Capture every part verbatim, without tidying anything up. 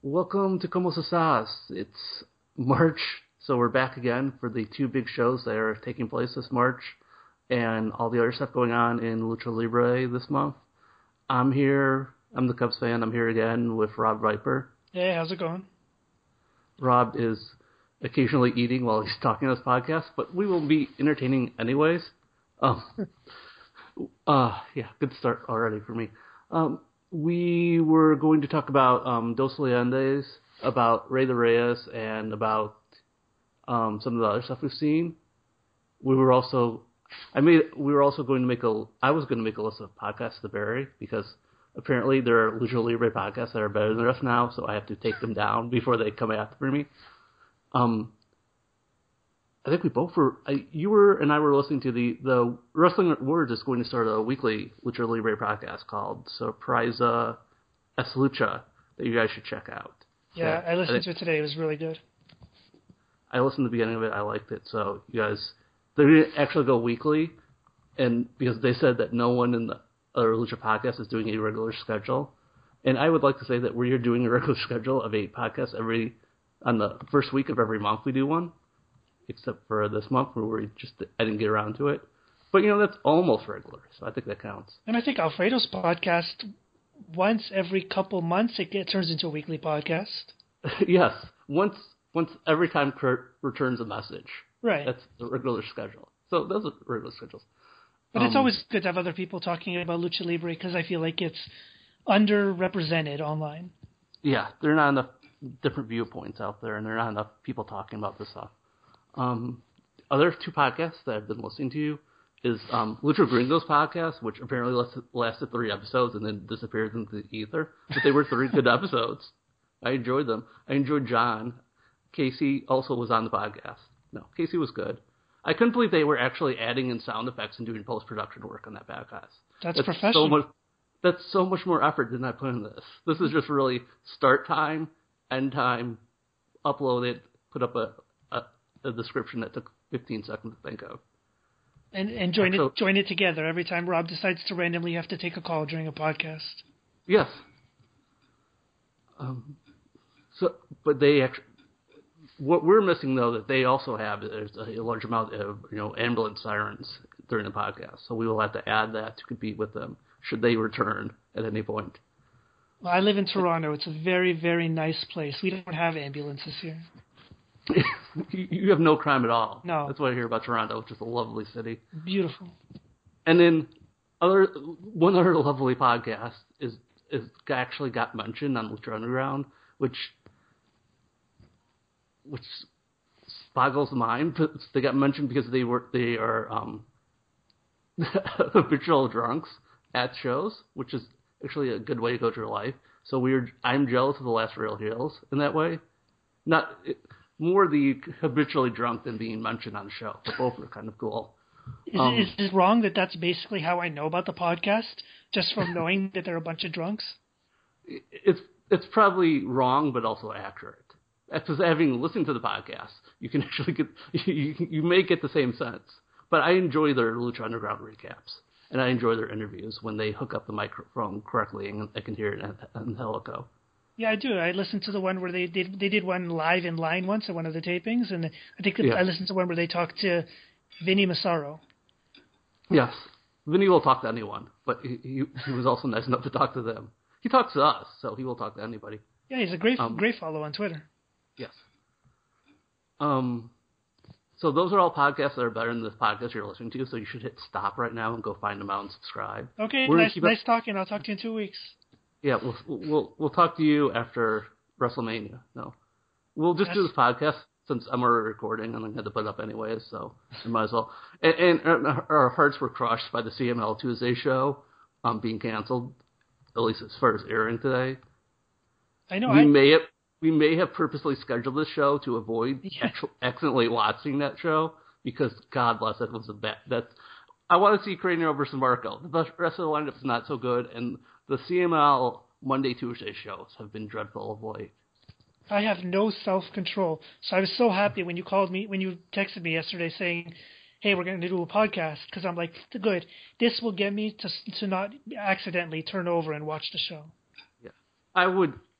Welcome to Como Se Estás. It's March, so we're back again for the two big shows that are taking place this March and all the other stuff going on in Lucha Libre this month. I'm here. I'm the Cubs fan. I'm here again with Rob Viper. Hey, how's it going? Rob is occasionally eating while he's talking on this podcast, but we will be entertaining anyways. Um, uh, yeah, good start already for me. Um, we were going to talk about um, Dos Leyendes, about Rey de Reyes, and about um, some of the other stuff we've seen. We were also, I made, we were also going to make a, I was going to make a list of podcasts to bury because apparently there are Lucha Libre podcasts that are better than us now, so I have to take them down before they come after me. Um, I think we both were, I, you were and I were listening to the, the Wrestling Words is going to start a weekly Lucha Libre podcast called Sorpresa Es Lucha that you guys should check out. Yeah, I listened I, to it today. It was really good. I listened to the beginning of it. I liked it. So you guys, they're going to actually go weekly, and because they said that no one in the other Lucha podcast is doing a regular schedule. And I would like to say that we're doing a regular schedule of eight podcasts every, on the first week of every month we do one. Except for this month where we just I didn't get around to it. But, you know, that's almost regular, so I think that counts. And I think Alfredo's podcast, once every couple months, it get, turns into a weekly podcast. Yes, once once every time Kurt returns a message. Right. That's the regular schedule. So those are regular schedules. But um, it's always good to have other people talking about Lucha Libre because I feel like it's underrepresented online. Yeah, there are not enough different viewpoints out there, and there are not enough people talking about this stuff. Um, other two podcasts that I've been listening to is um, Lucha Gringos podcast, which apparently lasted, lasted three episodes and then disappeared into the ether. But they were three good episodes. I enjoyed them. I enjoyed John. Casey also was on the podcast. No, Casey was good. I couldn't believe they were actually adding in sound effects and doing post-production work on that podcast. That's, that's professional. So much, that's so much more effort than I put in this. This is just really start time, end time, upload it, put up a a description that took fifteen seconds to think of. And and join so, it join it together every time Rob decides to randomly have to take a call during a podcast. Yes. Um, so, but they actually, what we're missing though that they also have is a large amount of you know ambulance sirens during the podcast. So we will have to add that to compete with them should they return at any point. Well, I live in Toronto. It's a very very nice place. We don't have ambulances here. You have no crime at all. No. That's what I hear about Toronto, which is a lovely city. Beautiful. And then other one other lovely podcast is is actually got mentioned on Lucha Underground, which which boggles the mind. They got mentioned because they were they are um, habitual drunks at shows, which is actually a good way to go through life. So we're I'm jealous of the Last Real Heels in that way. Not. It, More the habitually drunk than being mentioned on the show. But both are kind of cool. Is, um, it, is it wrong that that's basically how I know about the podcast, just from knowing that they're a bunch of drunks? It's it's probably wrong, but also accurate. Because having listened to the podcast, you can actually get you you may get the same sense. But I enjoy their Lucha Underground recaps, and I enjoy their interviews when they hook up the microphone correctly and I can hear it in helico. Yeah, I do. I listened to the one where they did they did one live in line once at one of the tapings, and I think yeah. I listened to one where they talked to Vinny Massaro. Yes, Vinny will talk to anyone, but he, he, he was also nice enough to talk to them. He talks to us, so he will talk to anybody. Yeah, he's a great um, great follow on Twitter. Yes. Um. So those are all podcasts that are better than this podcast you're listening to, so you should hit stop right now and go find them out and subscribe. Okay, We're nice, nice up... talking. I'll talk to you in two weeks. Yeah, we'll we'll we'll talk to you after WrestleMania. No, we'll just yes. do this podcast since I'm already recording and I had to put it up anyways, so I might as well. And, and our hearts were crushed by the C M L Tuesday show um, being canceled, at least as far as airing today. I know. We I... may have we may have purposely scheduled this show to avoid yeah. actual, accidentally watching that show because God bless it, it was a bad. That I want to see Cranium versus Marco. The rest of the lineup is not so good, and the C M L Monday, Tuesday shows have been dreadful of late. I have no self-control. So I was so happy when you called me, when you texted me yesterday saying, hey, we're going to do a podcast, because I'm like, good. This will get me to to not accidentally turn over and watch the show. Yeah. I would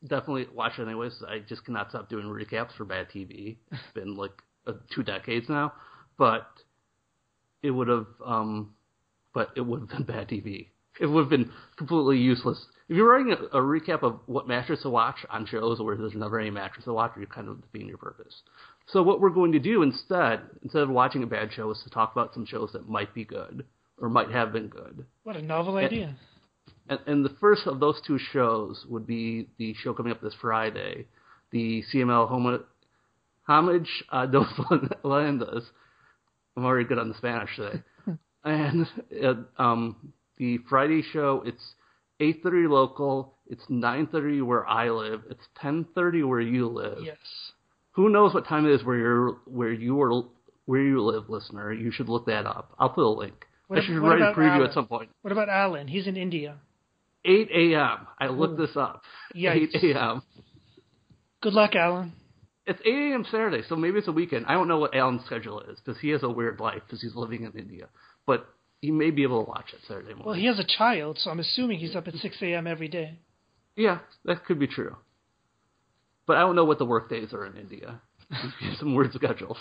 definitely watch it anyways. I just cannot stop doing recaps for bad T V. It's been like uh, two decades now, but it would have, um, but it would have been bad T V. It would have been completely useless. If you're writing a, a recap of what matches to watch on shows where there's never any matches to watch, you're kind of defeating your purpose. So what we're going to do instead, instead of watching a bad show, is to talk about some shows that might be good or might have been good. What a novel and, idea. And, and the first of those two shows would be the show coming up this Friday, the C M L Home, Homage a Dos Leyendas. I'm already good on the Spanish today. and uh, um, the Friday show, it's eight thirty local, it's nine thirty where I live, it's ten thirty where you live. Yes. Who knows what time it is where you're where you are where you live, listener? You should look that up. I'll put a link. What, I should what write a preview Alan? at some point. What about Alan? He's in India. eight a.m. I looked Ooh. this up. Yikes. eight a.m. Good luck, Alan. It's eight a.m. Saturday, so maybe it's a weekend. I don't know what Alan's schedule is because he has a weird life because he's living in India. But he may be able to watch it Saturday morning. Well, he has a child, so I'm assuming he's up at six a.m. every day. Yeah, that could be true. But I don't know what the work days are in India. Some weird schedules.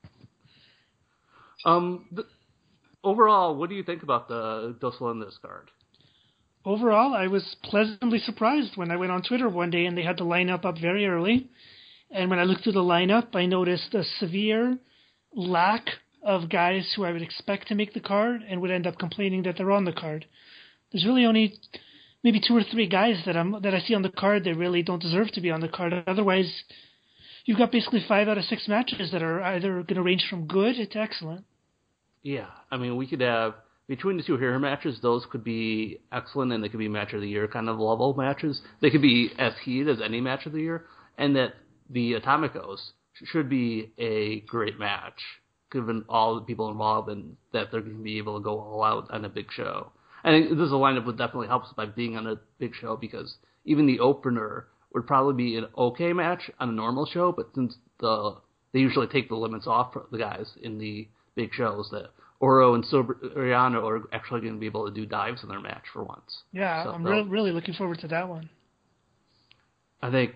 Um, the, overall, what do you think about the Dos Leyendas card? Overall, I was pleasantly surprised when I went on Twitter one day and they had the lineup up very early. And when I looked through the lineup, I noticed a severe lack of guys who I would expect to make the card and would end up complaining that they're on the card. There's really only maybe two or three guys that I'm that I see on the card that really don't deserve to be on the card. Otherwise, you've got basically five out of six matches that are either going to range from good to excellent. Yeah, I mean, we could have, between the two hero matches, those could be excellent and they could be match of the year kind of level matches. They could be as heated as any match of the year. And that the Atomicos should be a great match, given all the people involved and that they're going to be able to go all out on a big show. I think this lineup would definitely help us by being on a big show because even the opener would probably be an okay match on a normal show, but since the they usually take the limits off the guys in the big shows, that Oro and Soriano are actually going to be able to do dives in their match for once. Yeah, so I'm re- really looking forward to that one. I think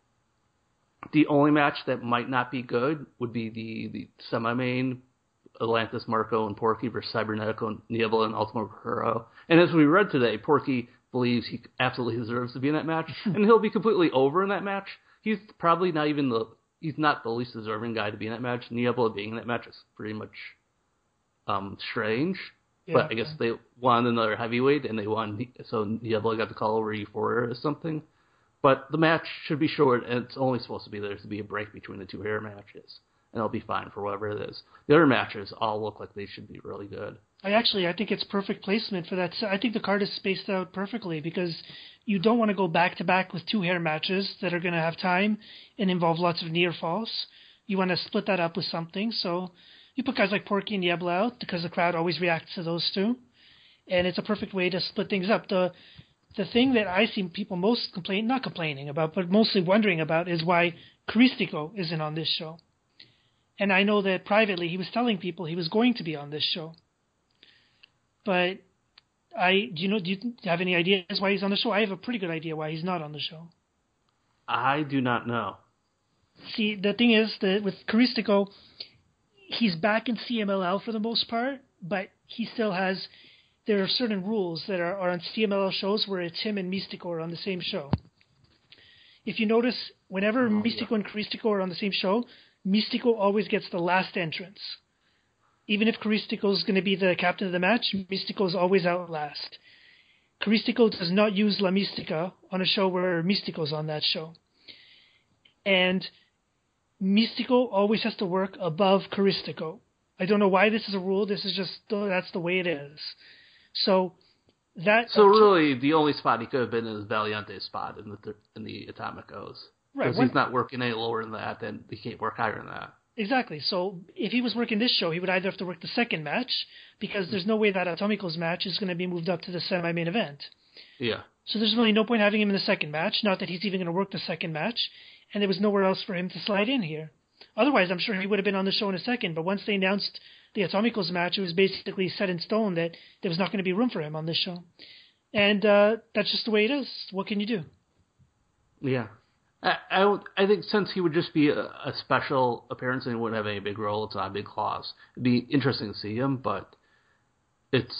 the only match that might not be good would be the, the semi-main Atlantis, Marco, and Porky versus Cybernetico and Niebla and Ultimo Guerrero. And as we read today, Porky believes he absolutely deserves to be in that match, and he'll be completely over in that match. He's probably not even the he's not the least deserving guy to be in that match. Niebla being in that match is pretty much um, strange, yeah, but I guess they wanted another heavyweight, and they won, so Niebla got the call over Euphoria or something. But the match should be short, and it's only supposed to be there to be a break between the two hair matches, and it'll be fine for whatever it is. The other matches all look like they should be really good. I actually, I think it's perfect placement for that. I think the card is spaced out perfectly because you don't want to go back-to-back with two hair matches that are going to have time and involve lots of near falls. You want to split that up with something, so you put guys like Porky and Niebla out because the crowd always reacts to those two, and it's a perfect way to split things up. The The thing that I see people most complain, not complaining about, but mostly wondering about is why Caristico isn't on this show. And I know that privately he was telling people he was going to be on this show. But I, do you know, do you have any ideas why he's on the show? I have a pretty good idea why he's not on the show. I do not know. See, the thing is that with Caristico, he's back in C M L L for the most part, but he still has, there are certain rules that are, are on C M L L shows where it's him and Místico are on the same show. If you notice, whenever oh, Místico yeah. and Caristico are on the same show, Místico always gets the last entrance. Even if Caristico is going to be the captain of the match, Místico is always out last. Caristico does not use La Mística on a show where Místico's on that show. And Místico always has to work above Caristico. I don't know why this is a rule. This is just, that's the way it is. So that. So really, the only spot he could have been is Valiante's spot in the in the Atomicos. Right. Because he's not working any lower than that, then he can't work higher than that. Exactly. So if he was working this show, he would either have to work the second match, because there's no way that Atomicos match is going to be moved up to the semi-main event. Yeah. So there's really no point having him in the second match, not that he's even going to work the second match, and there was nowhere else for him to slide in here. Otherwise, I'm sure he would have been on the show in a second, but once they announced the Atomicos match, it was basically set in stone that there was not going to be room for him on this show. And uh, that's just the way it is. What can you do? Yeah. I, I, would, I think since he would just be a, a special appearance and he wouldn't have any big role, it's not a big loss. It'd be interesting to see him, but it's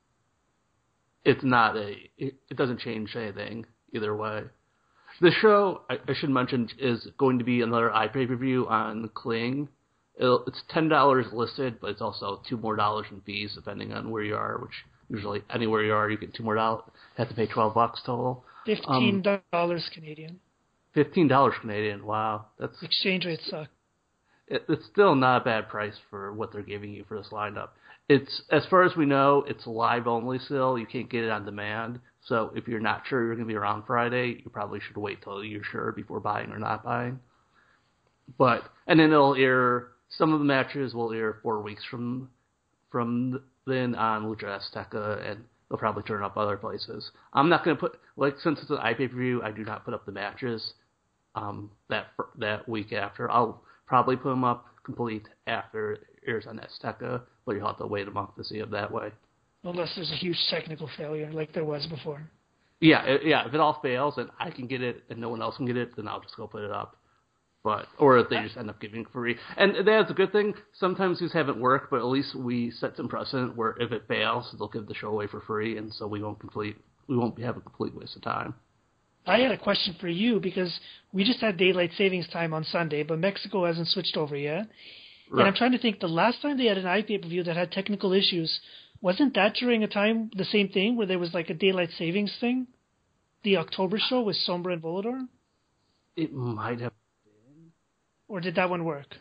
it's not a it, it doesn't change anything either way. The show, I, I should mention, is going to be another iPay-per-view on Kling. It'll, it's ten dollars listed, but it's also two more dollars in fees depending on where you are, which usually anywhere you are, you get two more dollars. Have to pay twelve bucks total. Fifteen dollars um, Canadian. Fifteen dollars Canadian. Wow, that's exchange rates suck. It, it's still not a bad price for what they're giving you for this lineup. It's as far as we know, it's live only still. You can't get it on demand. So if you're not sure you're going to be around Friday, you probably should wait till you're sure before buying or not buying. But and then it'll air. Some of the matches will air four weeks from from then on Lucha Azteca, and they'll probably turn up other places. I'm not going to put like since it's an iPay-per-view, I do not put up the matches um, that that week after. I'll probably put them up complete after it airs on Azteca, but you'll have to wait a month to see it that way. Unless there's a huge technical failure like there was before. Yeah, it, yeah. If it all fails and I can get it and no one else can get it, then I'll just go put it up. But or if they just end up giving it free, and that's a good thing. Sometimes these haven't worked, but at least we set some precedent where if it fails, they'll give the show away for free, and so we won't complete we won't have a complete waste of time. I had a question for you because we just had daylight savings time on Sunday, but Mexico hasn't switched over yet. Right. And I'm trying to think, the last time they had an iPay-per-view that had technical issues, wasn't that during a time, the same thing, where there was like a daylight savings thing? The October show with Sombra and Volador? It might have been. Or did that one work?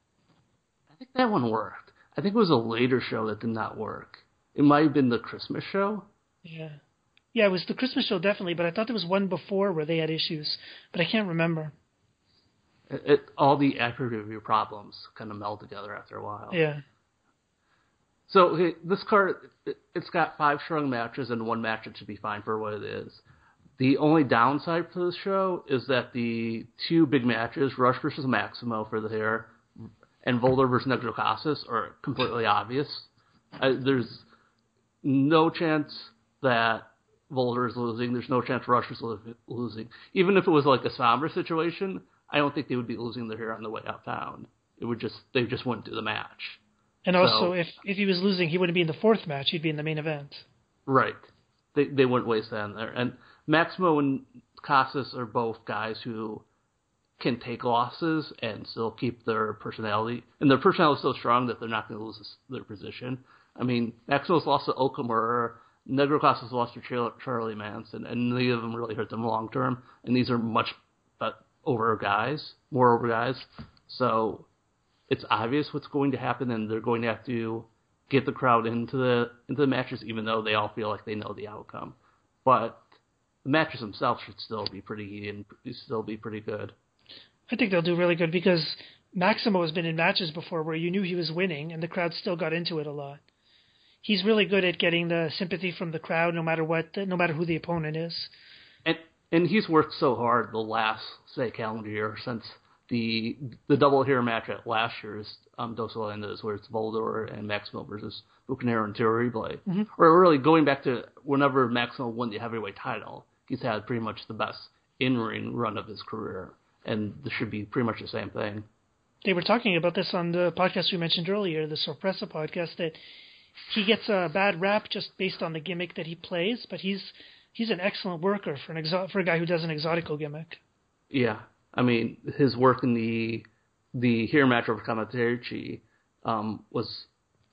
I think that one worked. I think it was a later show that did not work. It might have been the Christmas show. Yeah. Yeah, it was the Christmas show, definitely, but I thought there was one before where they had issues, but I can't remember. It, it, all the iPay-per-view problems kind of meld together after a while. Yeah. So okay, this card, it, it's got five strong matches and one match that should be fine for what it is. The only downside for this show is that the two big matches, Rush versus Maximo for the hair, and Volador versus Negro Casas, are completely obvious. I, there's no chance that Volador is losing. There's no chance Rush is losing. Even if it was like a Sombra situation, I don't think they would be losing their hair on the way uptown. It would just they just wouldn't do the match. And also, so, if if he was losing, he wouldn't be in the fourth match. He'd be in the main event. Right. They they wouldn't waste that in there. And Maximo and Casas are both guys who can take losses and still keep their personality. And their personality is so strong that they're not going to lose their position. I mean, Maximo's lost to Okamura. Negro Casas lost to Charlie Manson, and neither of them really hurt them long term. And these are much but over guys, more over guys. So it's obvious what's going to happen, and they're going to have to get the crowd into the into the matches, even though they all feel like they know the outcome. But the matches themselves should still be pretty heated and still be pretty good. I think they'll do really good because Maximo has been in matches before where you knew he was winning, and the crowd still got into it a lot. He's really good at getting the sympathy from the crowd, no matter what, no matter who the opponent is. And and he's worked so hard the last, say, calendar year since the the double hair match at last year's um, Dos Leyendas, where it's Volador and Maximo versus Bucanero and Terrible. Mm-hmm. Or really going back to whenever Maximo won the heavyweight title, he's had pretty much the best in-ring run of his career, and this should be pretty much the same thing. They were talking about this on the podcast we mentioned earlier, the Sorpresa podcast, that he gets a bad rap just based on the gimmick that he plays, but he's he's an excellent worker for an exo- for a guy who does an exotico gimmick. Yeah, I mean his work in the the hair match over Kamaterichi um, was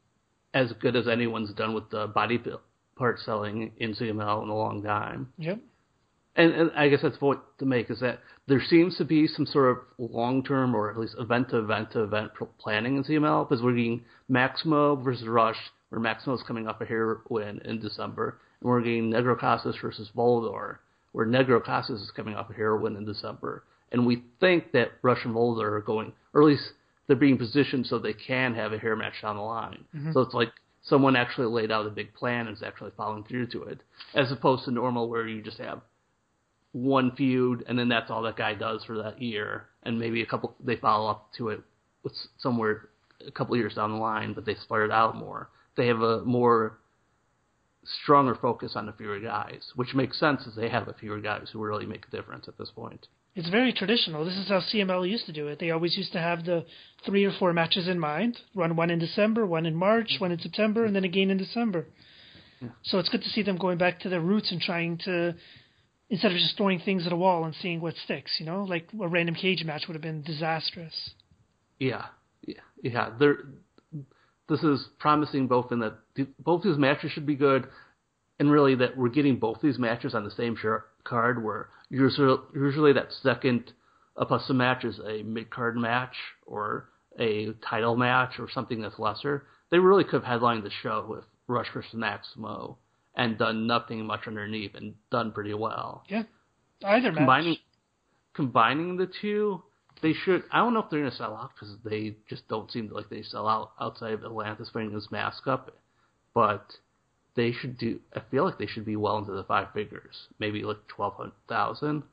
as good as anyone's done with the body part selling in C M L in a long time. Yep. And, and I guess that's the point to make is that there seems to be some sort of long-term or at least event-to-event-to-event planning in C M L because we're getting Maximo versus Rush, where Maximo's coming off a hair win in December, and we're getting Negro Casas versus Volador, where Negro Casas is coming off a hair win in December. And we think that Rush and Volador are going, or at least they're being positioned so they can have a hair match down the line. Mm-hmm. So it's like someone actually laid out a big plan and is actually following through to it, as opposed to normal where you just have one feud and then that's all that guy does for that year, and maybe a couple they follow up to it with somewhere a couple years down the line, but they spread it out more. They have a more stronger focus on the fewer guys, which makes sense as they have a fewer guys who really make a difference at this point. It's very traditional. This is how C M L used to do it. They always used to have the three or four matches in mind, run one in December, one in March, one in September, and then again in December. Yeah. So it's good to see them going back to their roots and trying to, instead of just throwing things at a wall and seeing what sticks, you know, like a random cage match would have been disastrous. Yeah, yeah, yeah. They're, this is promising both in that both these matches should be good, and really that we're getting both these matches on the same card, where usually, usually that second Apusta match is a mid-card match or a title match or something that's lesser. They really could have headlined the show with Rush versus Maximo and done nothing much underneath and done pretty well. Yeah, either combining, match. Combining the two, they should. I don't know if they're going to sell out because they just don't seem like they sell out outside of Atlantis bringing this mask up. But they should do. I feel like they should be well into the five figures, maybe like twelve hundred thousand.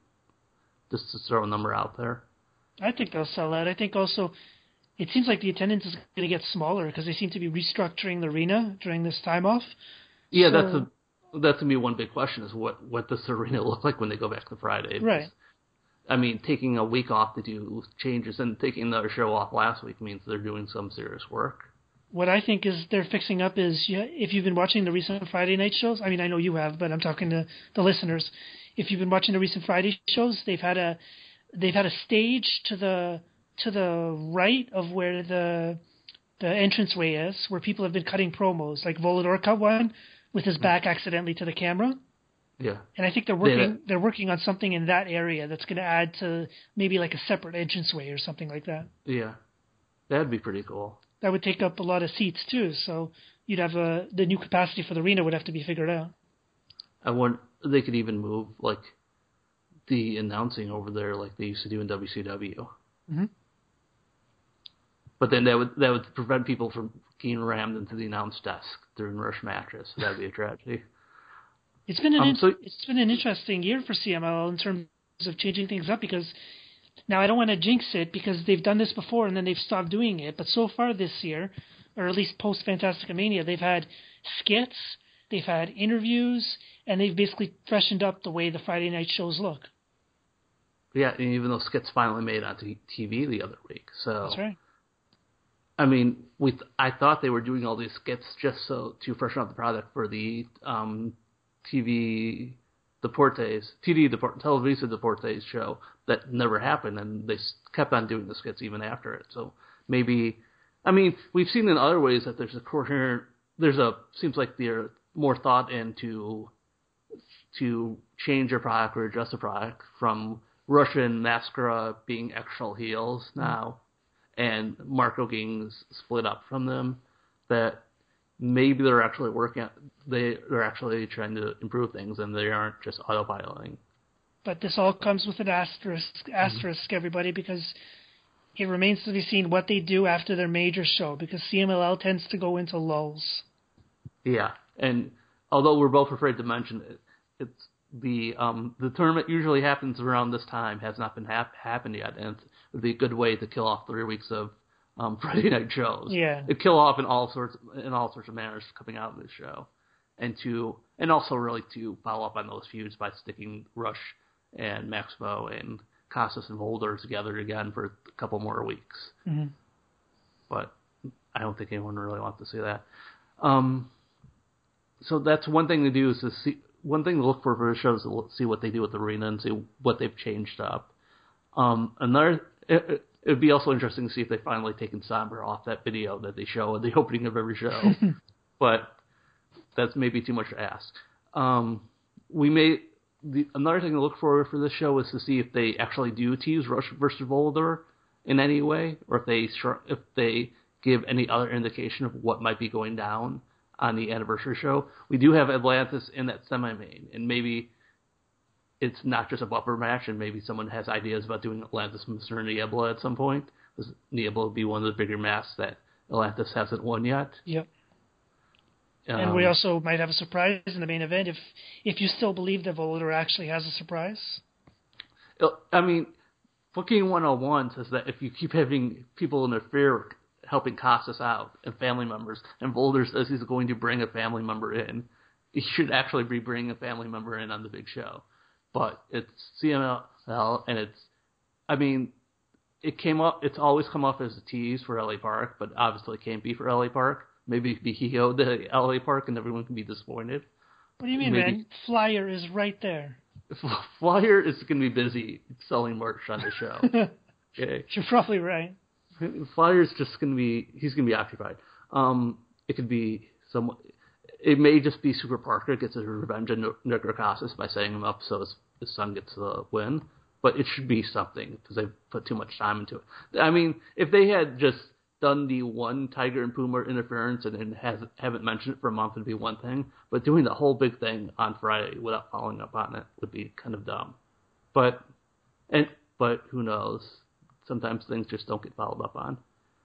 Just to throw a number out there. I think they'll sell out. I think also it seems like the attendance is going to get smaller because they seem to be restructuring the arena during this time off. Yeah, so, that's a that's gonna be one big question: is what what does the arena look like when they go back to Friday? Right. I mean, taking a week off to do changes and taking another show off last week means they're doing some serious work. What I think is they're fixing up is, yeah, if you've been watching the recent Friday night shows, I mean, I know you have, but I'm talking to the listeners. If you've been watching the recent Friday shows, they've had a they've had a stage to the to the right of where the the entranceway is, where people have been cutting promos, like Volador cut one with his back accidentally to the camera. Yeah. And I think they're working yeah. they're working on something in that area that's going to add to maybe like a separate entranceway or something like that. Yeah. That'd be pretty cool. That would take up a lot of seats too, so you'd have a the new capacity for the arena would have to be figured out. I want they could even move like the announcing over there like they used to do in W C W. Mm-hmm. But then that would that would prevent people from getting rammed into the announce desk during rush matches. That'd be a tragedy. It's been an um, in- so, it's been an interesting year for C M L in terms of changing things up, because now I don't want to jinx it because they've done this before and then they've stopped doing it. But so far this year, or at least post Fantastica Mania, they've had skits, they've had interviews, and they've basically freshened up the way the Friday night shows look. Yeah, and even those skits finally made it onto T V the other week. So that's right. I mean, we th- I thought they were doing all these skits just so to freshen up the product for the um, T V Deportes, T V Deport, Televisa Deportes show that never happened, and they kept on doing the skits even after it. So maybe, I mean, we've seen in other ways that there's a coherent, there's a seems like there's more thought into to change your product or adjust the product from Russian Mascara being actual heels now, and Marco getting split up from them, that maybe they're actually working on, they, they're actually trying to improve things and they aren't just autopiloting. But this all comes with an asterisk, asterisk mm-hmm. everybody, because it remains to be seen what they do after their major show, because C M L L tends to go into lulls. Yeah, and although we're both afraid to mention it, it's the um, the tournament usually happens around this time, has not been hap- happened yet, and it would be a good way to kill off three weeks of um, Friday night shows. Yeah, it'd kill off in all sorts in all sorts of manners coming out of this show, and to and also really to follow up on those feuds by sticking Rush and Maximo and Casas and Volder together again for a couple more weeks. Mm-hmm. But I don't think anyone really wants to see that. Um, so that's one thing to do is to see. One thing to look for for the show is to see what they do with the arena and see what they've changed up. Um, another, it would be also interesting to see if they've finally taken Sombra off that video that they show at the opening of every show. But that's maybe too much to ask. Um, we may the, another thing to look for for this show is to see if they actually do tease Rush versus Volador in any way, or if they if they give any other indication of what might be going down on the anniversary show. We do have Atlantis in that semi-main, and maybe it's not just a bumper match, and maybe someone has ideas about doing Atlantis Mister Niebla at some point, because Niebla would be one of the bigger masks that Atlantis hasn't won yet. Yep. Um, and we also might have a surprise in the main event if if you still believe that Volador actually has a surprise. I mean, Booking one oh one says that if you keep having people interfere helping Casas out and family members, and Volador says he's going to bring a family member in, he should actually be bringing a family member in on the big show. But it's C M L, and it's, I mean, it came up, it's always come off as a tease for L A Park, but obviously it can't be for L A Park. Maybe it be he owed the L A Park and everyone can be disappointed. What do you mean, Maybe. man? Flyer is right there. Flyer is going to be busy selling merch on the show. Okay. You're probably right. Flyer's just going to be, he's going to be occupied. Um, it could be some, it may just be Super Parker gets his revenge on Nick Ricassis by setting him up so his, his son gets the win. But it should be something because they've put too much time into it. I mean, if they had just done the one Tiger and Puma interference and, and has, haven't mentioned it for a month would be one thing. But doing the whole big thing on Friday without following up on it would be kind of dumb. But and but who knows? Sometimes things just don't get followed up on.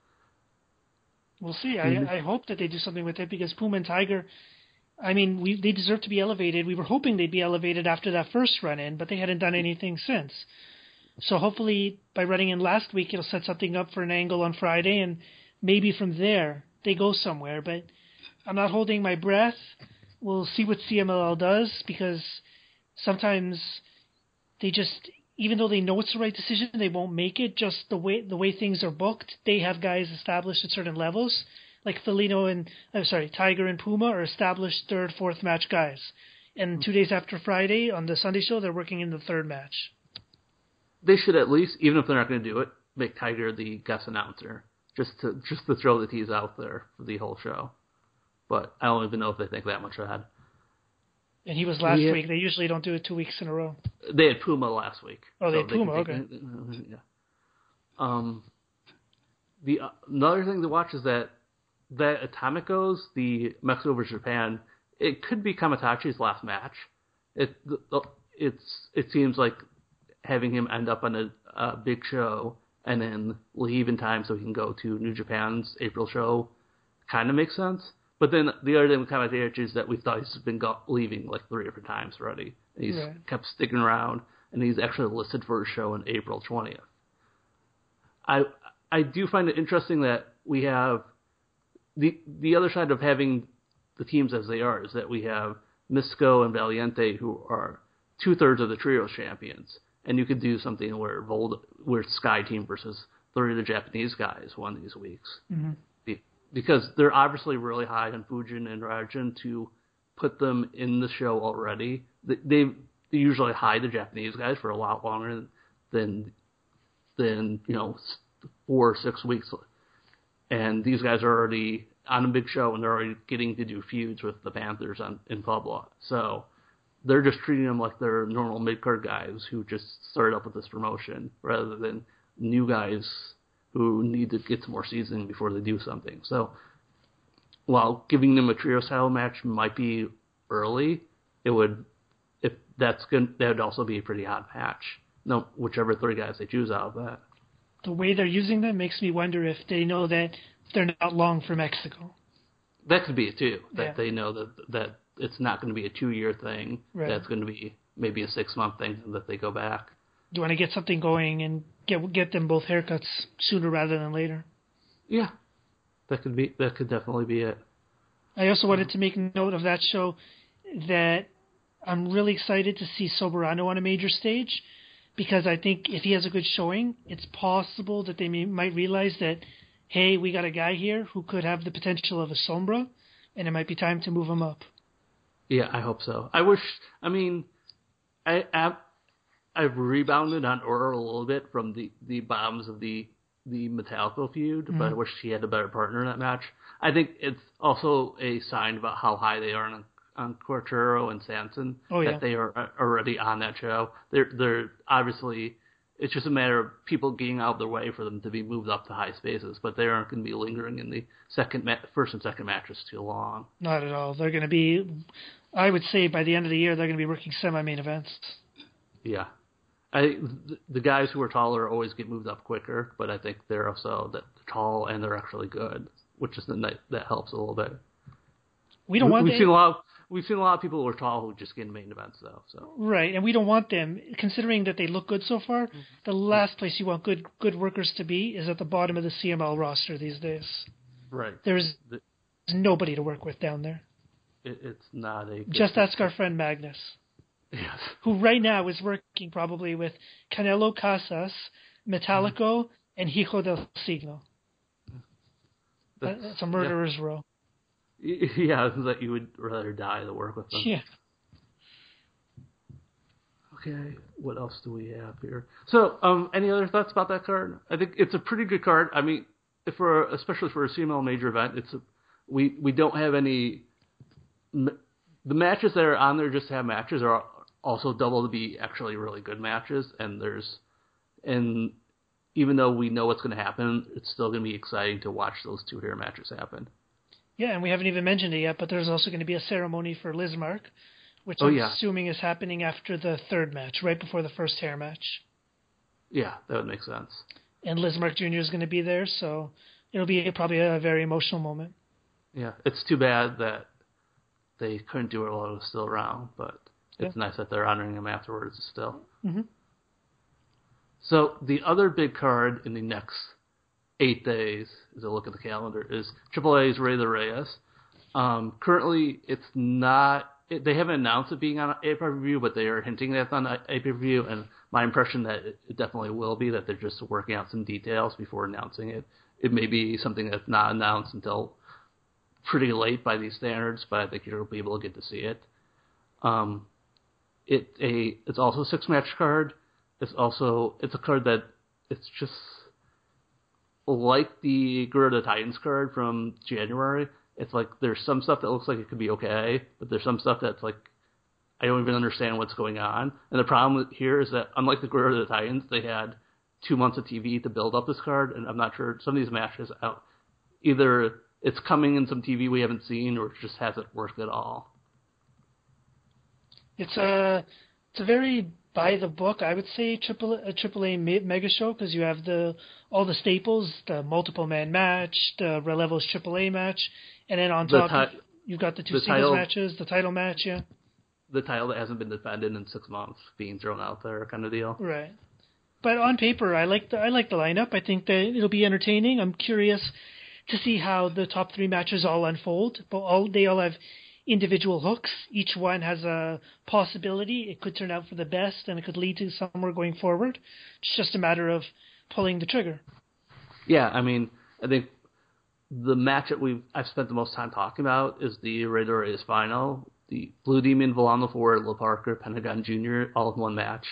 We'll see. I, I hope that they do something with it because Puma and Tiger, I mean, we they deserve to be elevated. We were hoping they'd be elevated after that first run-in, but they hadn't done anything since. So hopefully by running in last week, it'll set something up for an angle on Friday, and maybe from there they go somewhere. But I'm not holding my breath. We'll see what C M L L does because sometimes they just, even though they know it's the right decision, they won't make it. Just the way the way things are booked, they have guys established at certain levels. Like Felino and, I'm sorry, Tiger and Puma are established third, fourth match guys. And two days after Friday, on the Sunday show, they're working in the third match. They should at least, even if they're not going to do it, make Tiger the guest announcer. Just to just to throw the tease out there for the whole show. But I don't even know if they think that much ahead. And he was last yeah. week. They usually don't do it two weeks in a row. They had Puma last week. Oh, they so had Puma, they okay. It, yeah. Um, the uh, another thing to watch is that that Atomicos, the Mexico versus Japan, it could be Kamitachi's last match. It it's it seems like having him end up on a, a big show and then leave in time so he can go to New Japan's April show kind of makes sense. But then the other thing with Kamitachi is that we thought he's been go- leaving like three different times already. And he's right. kept sticking around, and he's actually listed for a show on April twentieth. I I do find it interesting that we have the the other side of having the teams as they are is that we have Misco and Valiente who are two thirds of the trios champions, and you could do something where Vold, where Sky Team versus three of the Japanese guys one of these weeks, mm-hmm. Be, because they're obviously really high on Fujin and Raijin to put them in the show already. They they, they usually hide the Japanese guys for a lot longer than than you know four or six weeks. And these guys are already on a big show, and they're already getting to do feuds with the Panthers on, in Puebla. So they're just treating them like they're normal mid-card guys who just started up with this promotion, rather than new guys who need to get some more seasoning before they do something. So while giving them a trio-style match might be early, it would, if that's good, that would also be a pretty hot match. No, whichever three guys they choose out of that. The way they're using them makes me wonder if they know that they're not long for Mexico. That could be it too. That yeah. they know that that it's not going to be a two-year thing. Right. That's going to be maybe a six-month thing that they go back. Do you want to get something going and get get them both haircuts sooner rather than later? Yeah, that could be. That could definitely be it. I also wanted to make note of that show that I'm really excited to see Soberano on a major stage. Because I think if he has a good showing, it's possible that they may, might realize that, hey, we got a guy here who could have the potential of a Sombra, and it might be time to move him up. Yeah, I hope so. I wish, I mean, I, I've, I've rebounded on Oro a little bit from the, the bombs of the, the Metallica feud, mm-hmm. but I wish he had a better partner in that match. I think it's also a sign about how high they are on on Cortero and Sanson, oh, yeah. that they are already on that show. They're they're obviously, it's just a matter of people getting out of their way for them to be moved up to high spaces, but they aren't going to be lingering in the second ma- first and second matches too long. Not at all. They're going to be, I would say by the end of the year, they're going to be working semi-main events. Yeah. I the guys who are taller always get moved up quicker, but I think they're also that tall and they're actually good, which is the that helps a little bit. We don't we, want we've them. seen a lot. Of, we've seen a lot of people who are tall who just get in main events, though. So right, and we don't want them. Considering that they look good so far, mm-hmm. the last place you want good good workers to be is at the bottom of the C M L roster these days. Right. There's the, nobody to work with down there. it, it's not a good Just ask our friend Magnus. Yes. Who right now is working probably with Canelo Casas, Metallico, mm-hmm. and Hijo del Signo. That's, That's a murderer's yeah. row. Yeah, that you would rather die than work with them. Yeah. Okay, what else do we have here? So, um, any other thoughts about that card? I think it's a pretty good card. I mean, if for especially for a C M L major event, it's a, we we don't have any. The matches that are on there just to have matches are also double to be actually really good matches, and there's and even though we know what's going to happen, it's still going to be exciting to watch those two hair matches happen. Yeah, and we haven't even mentioned it yet, but there's also going to be a ceremony for Lismark, which oh, I'm yeah. assuming is happening after the third match, right before the first hair match. Yeah, that would make sense. And Lismark Junior is going to be there, so it'll be probably a very emotional moment. Yeah, it's too bad that they couldn't do it while it was still around, but it's yeah. nice that they're honoring him afterwards still. Mm-hmm. So the other big card in the next eight days, as I look at the calendar, is Triple A's Rey de Reyes. Um, currently, it's not. It, they haven't announced it being on a pay-per-view, but they are hinting that it's on a pay-per-view, and my impression that it, it definitely will be, that they're just working out some details before announcing it. It may be something that's not announced until pretty late by these standards, but I think you'll be able to get to see it. Um, it a it's also a six-match card. It's also it's a card that it's just like the Guerrero de Titans card from January. It's like there's some stuff that looks like it could be okay, but there's some stuff that's like I don't even understand what's going on. And the problem here is that unlike the Guerrero de Titans, they had two months of T V to build up this card, and I'm not sure some of these matches out either it's coming in some T V we haven't seen, or it just hasn't worked at all. It's a it's a very by the book, I would say, triple a triple A mega show, because you have the all the staples, the multiple man match, the Relevos triple A match, and then on top ti- you've got the two the singles title, matches, the title match, yeah. The title that hasn't been defended in six months being thrown out there, kind of deal. Right. But on paper, I like the I like the lineup. I think that it'll be entertaining. I'm curious to see how the top three matches all unfold. But all they all have individual hooks. Each one has a possibility. It could turn out for the best, and it could lead to somewhere going forward. It's just a matter of pulling the trigger. Yeah, I mean, I think the match that we've I've spent the most time talking about is the Rey de Reyes final. The Blue Demon, Volano Ford, Lil Parker, Pentagon Junior, all in one match.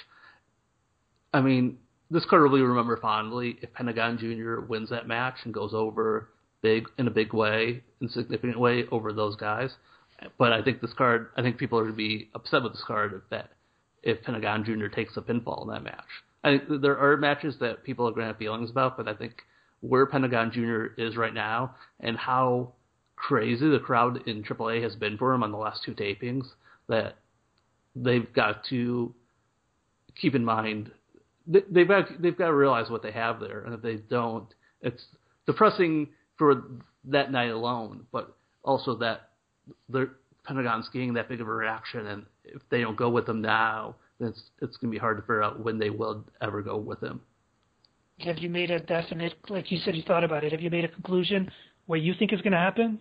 I mean, this card will be remembered fondly if Pentagon Junior wins that match and goes over big in a big way, in a significant way, over those guys. But I think this card, I think people are going to be upset with this card if that, if Pentagon Junior takes a pinfall in that match. I think there are matches that people are going to have feelings about, but I think where Pentagon Junior is right now and how crazy the crowd in triple A has been for him on the last two tapings, that they've got to keep in mind. They've got, they've got to realize what they have there, and if they don't, it's depressing for that night alone, but also that the Pentagon's getting that big of a reaction, and if they don't go with them now, then it's it's going to be hard to figure out when they will ever go with him. Have you made a definite, like you said, you thought about it, have you made a conclusion what you think is going to happen?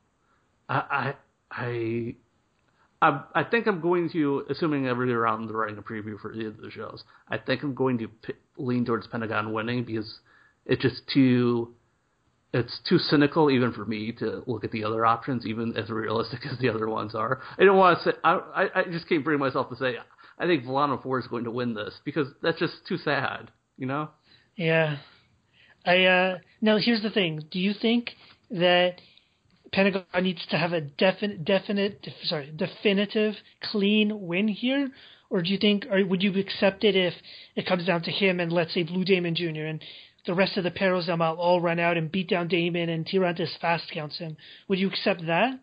I I I I think I'm going to, assuming every round they're writing a preview for either of the shows, I think I'm going to p- lean towards Pentagon winning, because it's just too it's too cynical even for me to look at the other options, even as realistic as the other ones are. I don't want to say I I, I just can't bring myself to say I think Volano Ford is going to win this, because that's just too sad, you know? Yeah. I uh, now here's the thing. Do you think that Pentagon needs to have a definite, definite, def, sorry, definitive, clean win here, or do you think, or would you accept it if it comes down to him and let's say Blue Demon Junior and the rest of the Perros del Mal all run out and beat down Damon and Tirantes fast counts him? Would you accept that?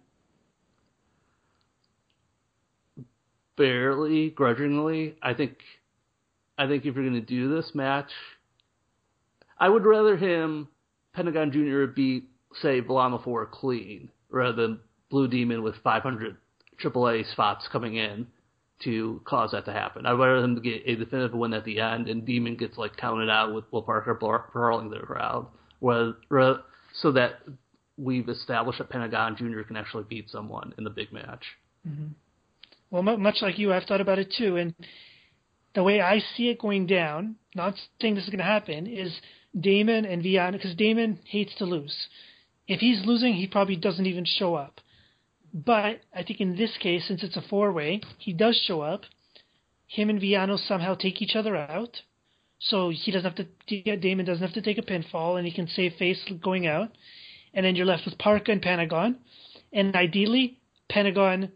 Barely, grudgingly. I think, I think if you're going to do this match, I would rather him, Pentagon Junior, beat, say, Volano Ford clean, rather than Blue Demon with five hundred triple A spots coming in to cause that to happen. I'd rather them to get a definitive win at the end, and Demon gets like counted out with Will Parker brawling the crowd, where, so that we've established that Pentagon Junior can actually beat someone in the big match. Mm-hmm. Well, much like you, I've thought about it too, and the way I see it going down, not saying this is going to happen, is Damon and Viano, because Damon hates to lose. If he's losing, he probably doesn't even show up. But I think in this case, since it's a four-way, he does show up. Him and Viano somehow take each other out, so he doesn't have to. Damon doesn't have to take a pinfall, and he can save face going out. And then you're left with Parka and Pentagon, and ideally, Pentagon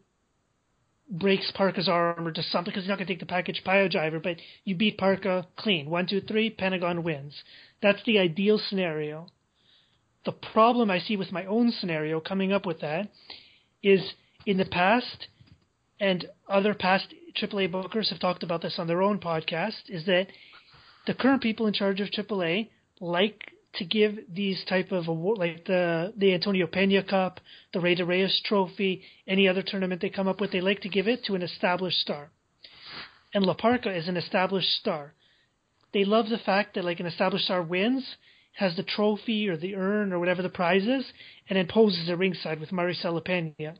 breaks Parka's arm or does something, because he's not going to take the package pile driver, but you beat Parka clean. One, two, three, Pentagon wins. That's the ideal scenario. The problem I see with my own scenario coming up with that is in the past, and other past triple A bookers have talked about this on their own podcast, is that the current people in charge of triple A like to give these type of award, like the the Antonio Pena Cup, the Rey de Reyes Trophy, any other tournament they come up with, they like to give it to an established star. And La Parka is an established star. They love the fact that like an established star wins, has the trophy or the urn or whatever the prize is, and then poses at ringside with Maricela Pena.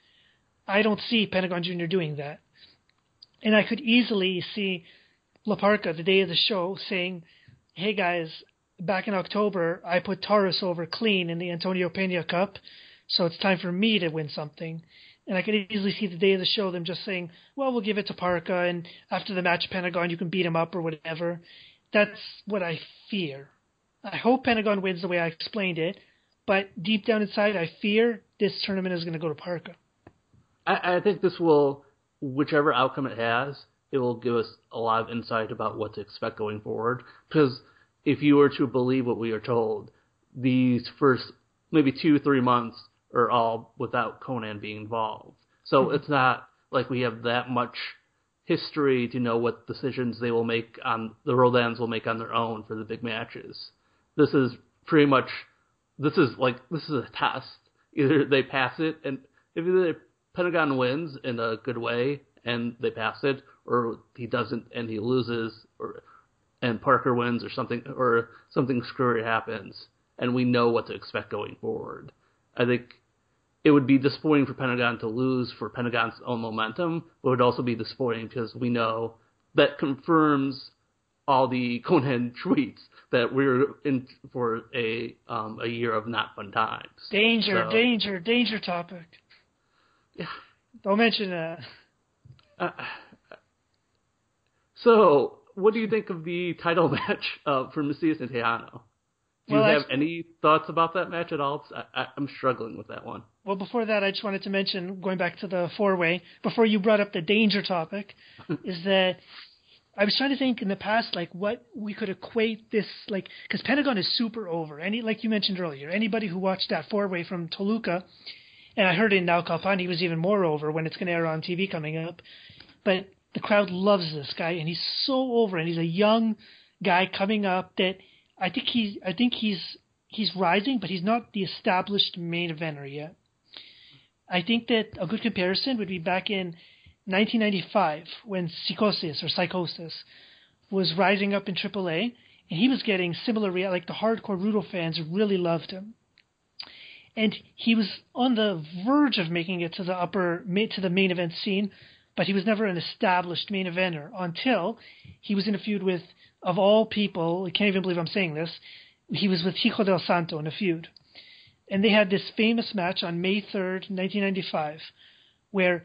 I don't see Pentagon Junior doing that. And I could easily see La Parka, the day of the show, saying, hey guys, back in October, I put Taurus over clean in the Antonio Pena Cup, so it's time for me to win something. And I could easily see the day of the show them just saying, well, we'll give it to Parka, and after the match, Pentagon, you can beat him up or whatever. That's what I fear. I hope Pentagon wins the way I explained it, but deep down inside, I fear this tournament is going to go to Parka. I, I think this will, whichever outcome it has, it will give us a lot of insight about what to expect going forward. Because if you were to believe what we are told, these first maybe two, three months are all without Konnan being involved. So mm-hmm. It's not like we have that much history to know what decisions they will make on, the Rodans will make on their own for the big matches. This is pretty much, this is like, this is a test. Either they pass it, and if the Pentagon wins in a good way and they pass it, or he doesn't and he loses, or and Parker wins, or something, or something screwy happens, and we know what to expect going forward. I think it would be disappointing for Pentagon to lose for Pentagon's own momentum, but it would also be disappointing because we know that confirms all the Konnan tweets that we're in for a um, a year of not fun times. Danger, so, danger, danger topic. Yeah. Don't mention that. Uh, so, what do you think of the title match uh, for Macias and Tejano? Do well, you have I, any thoughts about that match at all? I, I, I'm struggling with that one. Well, before that, I just wanted to mention, going back to the four-way, before you brought up the danger topic, is that I was trying to think in the past, like, what we could equate this, like, because Pentagon is super over. Any, like you mentioned earlier, anybody who watched that four-way from Toluca, and I heard in Naucalpan he was even more over when it's going to air on T V coming up, but the crowd loves this guy, and he's so over, and he's a young guy coming up that I think he's, I think he's, he's rising, but he's not the established main eventer yet. I think that a good comparison would be back in nineteen ninety-five when Psychosis or Psychosis was rising up in triple A, and he was getting similar, like the hardcore Rudo fans really loved him. And he was on the verge of making it to the upper, to the main event scene, but he was never an established main eventer until he was in a feud with, of all people, I can't even believe I'm saying this, he was with Hijo del Santo in a feud. And they had this famous match on May third, nineteen ninety-five, where,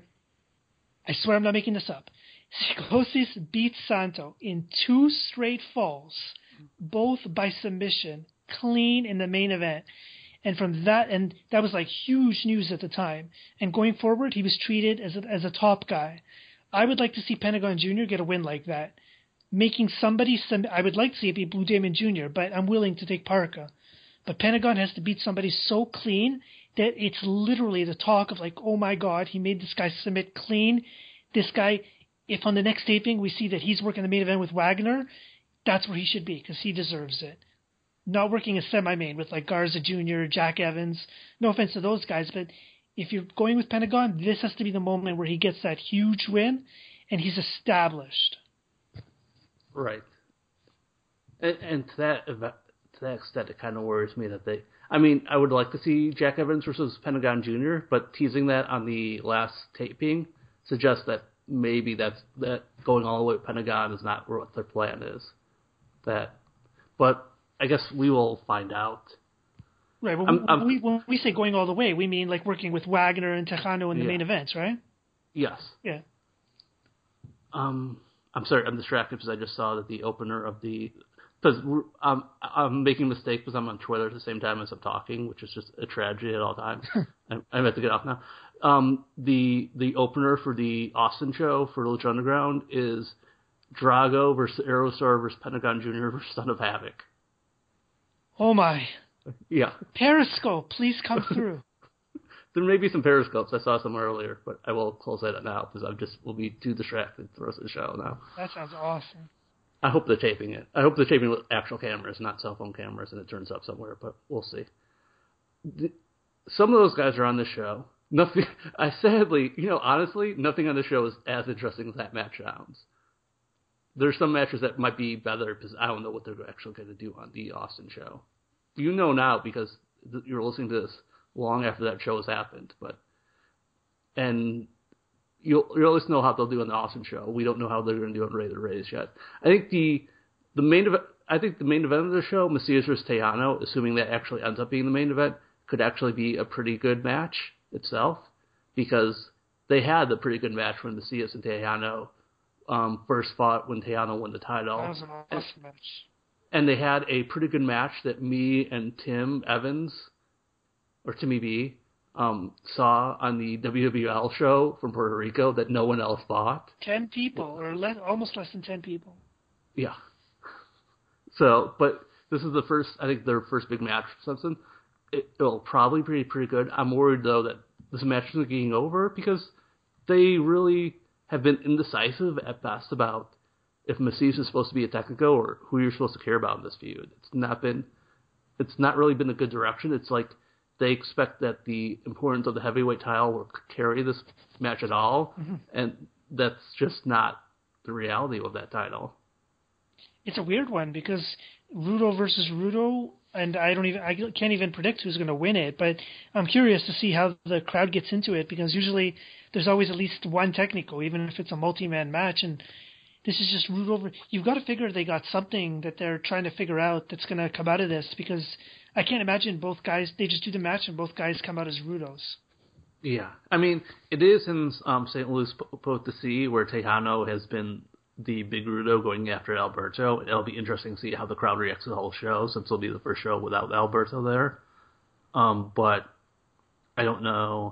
I swear I'm not making this up, Psychosis beat Santo in two straight falls, both by submission, clean in the main event. And from that, and that was like huge news at the time. And going forward, he was treated as a, as a top guy. I would like to see Pentagon Junior get a win like that. Making somebody, some, I would like to see it be Blue Demon Junior, but I'm willing to take Parka. But Pentagon has to beat somebody so clean that it's literally the talk of like, oh my God, he made this guy submit clean. This guy, if on the next taping we see that he's working the main event with Wagner, that's where he should be because he deserves it. Not working a semi-main with like Garza Junior, Jack Evans. No offense to those guys, but if you're going with Pentagon, this has to be the moment where he gets that huge win and he's established. Right. And, and to that to that extent, it kind of worries me that they. I mean, I would like to see Jack Evans versus Pentagon Junior, but teasing that on the last taping suggests that maybe that's that going all the way with Pentagon is not what their plan is. That, but I guess we will find out. Right. Well, I'm, when, I'm, we, when we say going all the way, we mean like working with Wagner and Tejano in the yeah. main events, right? Yes. Yeah. Um, I'm sorry, I'm distracted because I just saw that the opener of the because um, I'm making a mistake because I'm on Twitter at the same time as I'm talking, which is just a tragedy at all times. I, I have to get off now. Um, the the opener for the Austin show for Lucha Underground is Drago versus Aerostar versus Pentagon Junior versus Son of Havoc. Oh my. Yeah. Periscope, please come through. There may be some periscopes. I saw some earlier, but I will close that now because I'm just will be too distracted the rest of the show now. That sounds awesome. I hope they're taping it. I hope they're taping with actual cameras, not cell phone cameras, and it turns up somewhere. But we'll see. The, some of those guys are on this show. Nothing. I sadly, you know, honestly, nothing on the show is as interesting as that match sounds. There's some matches that might be better because I don't know what they're actually going to do on the Austin show. You know now because you're listening to this long after that show has happened, but and you'll you'll always know how they'll do on the Austin show. We don't know how they're going to do on Ray the Rays yet. I think the the main event. I think the main event of the show, Macias versus Tejano, assuming that actually ends up being the main event, could actually be a pretty good match itself because they had a pretty good match when Macias and Tejano um, first fought when Tejano won the title. That was an awesome and, match. And they had a pretty good match that me and Tim Evans, or Timmy B, um, saw on the W W L show from Puerto Rico that no one else bought. Ten people, or less, almost less than ten people. Yeah. So, but this is the first, I think, their first big match for Simpson. It, it'll probably be pretty good. I'm worried, though, that this match isn't getting over because they really have been indecisive at best about if Macias is supposed to be a Technico or who you're supposed to care about in this feud. It's not been, it's not really been a good direction. It's like they expect that the importance of the heavyweight title will carry this match at all, mm-hmm. and that's just not the reality of that title. It's a weird one because Rudo versus Rudo, and I don't even, I can't even predict who's going to win it, but I'm curious to see how the crowd gets into it because usually there's always at least one Technico, even if it's a multi-man match, and this is just Rudo over. You've got to figure they got something that they're trying to figure out that's going to come out of this because I can't imagine both guys, they just do the match and both guys come out as Rudos. Yeah. I mean, it is in um, Saint Louis Post to see where Tejano has been the big Rudo going after Alberto. It'll be interesting to see how the crowd reacts to the whole show since it'll be the first show without Alberto there. Um, but I don't know.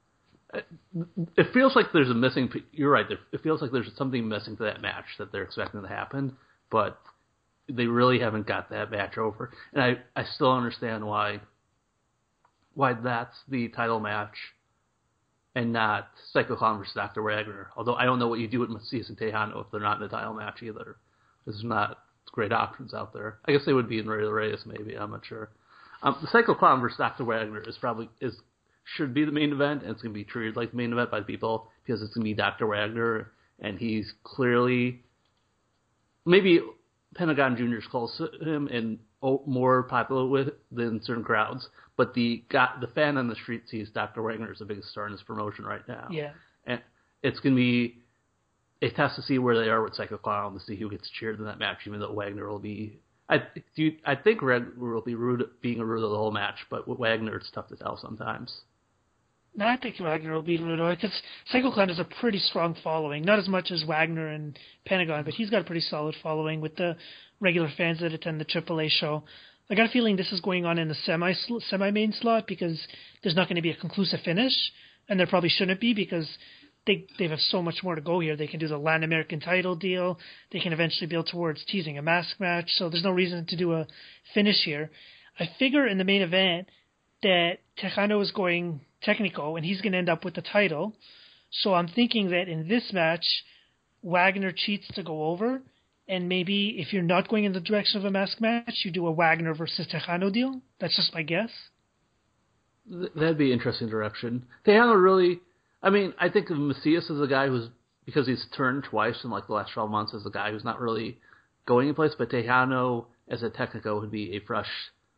It feels like there's a missing. You're right. It feels like there's something missing to that match that they're expecting to happen, but they really haven't got that match over. And I, I still understand why why that's the title match and not Psycho Clown versus Doctor Wagner. Although I don't know what you do with Macias and Tejano if they're not in the title match either. There's not great options out there. I guess they would be in Ray the Reyes maybe. I'm not sure. Um, the Psycho Clown versus Doctor Wagner is probably is. should be the main event, and it's going to be treated like the main event by people because it's going to be Doctor Wagner, and he's clearly maybe Pentagon Junior's close to him and more popular with than certain crowds, but the got the fan on the street sees Doctor Wagner as the biggest star in this promotion right now. Yeah, and it's going to be a test to see where they are with Psycho Clown to see who gets cheered in that match, even though Wagner will be. I do. You, I think Red will be rude, being a rude of the whole match, but with Wagner, it's tough to tell sometimes. No, I think Wagner will beat Rudo because Psycho Clown has a pretty strong following. Not as much as Wagner and Pentagon, but he's got a pretty solid following with the regular fans that attend the triple A show. I got a feeling this is going on in the semi semi main slot because there's not going to be a conclusive finish, and there probably shouldn't be because they they have so much more to go here. They can do the Latin American title deal. They can eventually build towards teasing a mask match. So there's no reason to do a finish here. I figure in the main event that Tejano is going Technico, and he's going to end up with the title. So I'm thinking that in this match, Wagner cheats to go over, and maybe if you're not going in the direction of a mask match, you do a Wagner versus Tejano deal. That's just my guess. That'd be an interesting direction. Tejano really, I mean, I think of Macias as a guy who's, because he's turned twice in like the last twelve months, as a guy who's not really going in place, but Tejano as a Technico would be a fresh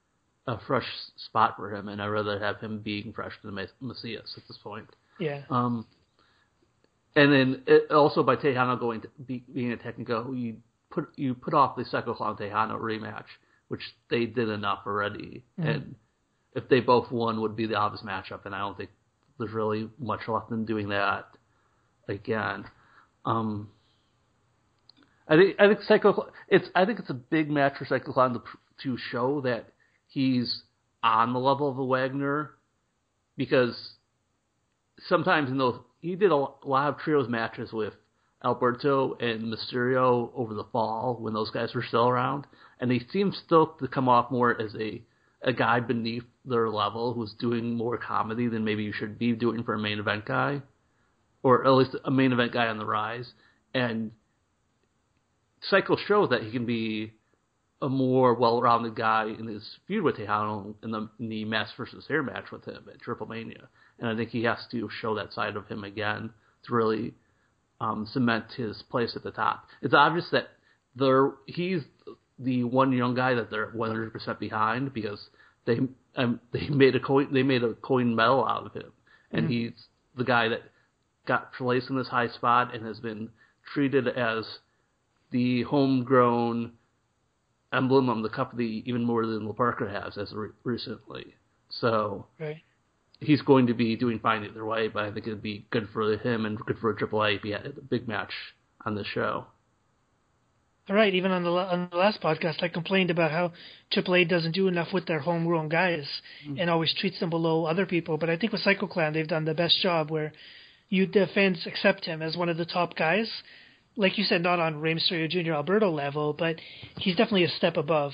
a fresh spot for him, and I'd rather have him being fresh than Macias at this point. Yeah. Um, and then it, also by Tejano going to be, being a Técnico, you put you put off the Psycho Clown Tejano rematch, which they did enough already, mm-hmm. and if they both won, would be the obvious matchup, and I don't think there's really much left in doing that again. Um, I think I think Psycho it's I think it's a big match for Psycho Clown to to show that he's on the level of a Wagner, because sometimes in those he did a lot of trios matches with Alberto and Mysterio over the fall when those guys were still around, and he seems still to come off more as a a guy beneath their level who's doing more comedy than maybe you should be doing for a main event guy, or at least a main event guy on the rise. And Psycho shows that he can be a more well-rounded guy in his feud with Tejano in the, in the Mask versus Hair match with him at Triple Mania. And I think he has to show that side of him again to really um, cement his place at the top. It's obvious that they're, he's the one young guy that they're one hundred percent behind, because they um, they made a coin they made a coin medal out of him, and mm-hmm. he's the guy that got placed in this high spot and has been treated as the homegrown emblem of the company even more than La Parca has as re- recently. So right. he's going to be doing fine either way, but I think it'd be good for him and good for Triple A if he had a big match on the show. All right, even on the on the last podcast, I complained about how Triple A doesn't do enough with their homegrown guys mm-hmm. and always treats them below other people. But I think with Psycho Clown, they've done the best job where you the fans accept him as one of the top guys. Like you said, not on Rey Mysterio Junior Alberto level, but he's definitely a step above.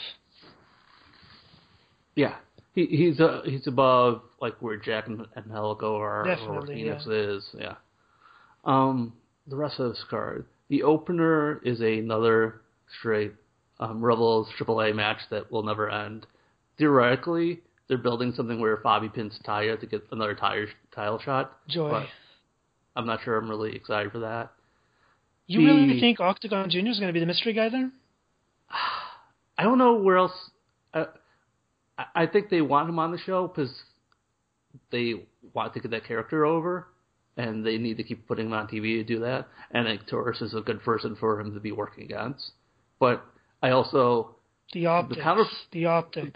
Yeah, he, he's uh, he's above like where Jack and Angelico are, definitely, or where Phoenix yeah. is. Yeah. Um, the rest of this card. The opener is another straight um, Rebels Triple A match that will never end. Theoretically, they're building something where Fabi pins Taya to get another tire, title shot. Joy. But I'm not sure I'm really excited for that. You the, really think Octagon Junior is going to be the mystery guy there? I don't know where else. Uh, I think they want him on the show because they want to get that character over. And they need to keep putting him on T V to do that. And I think Taurus is a good person for him to be working against. But I also... The optics. The, counter, the optics.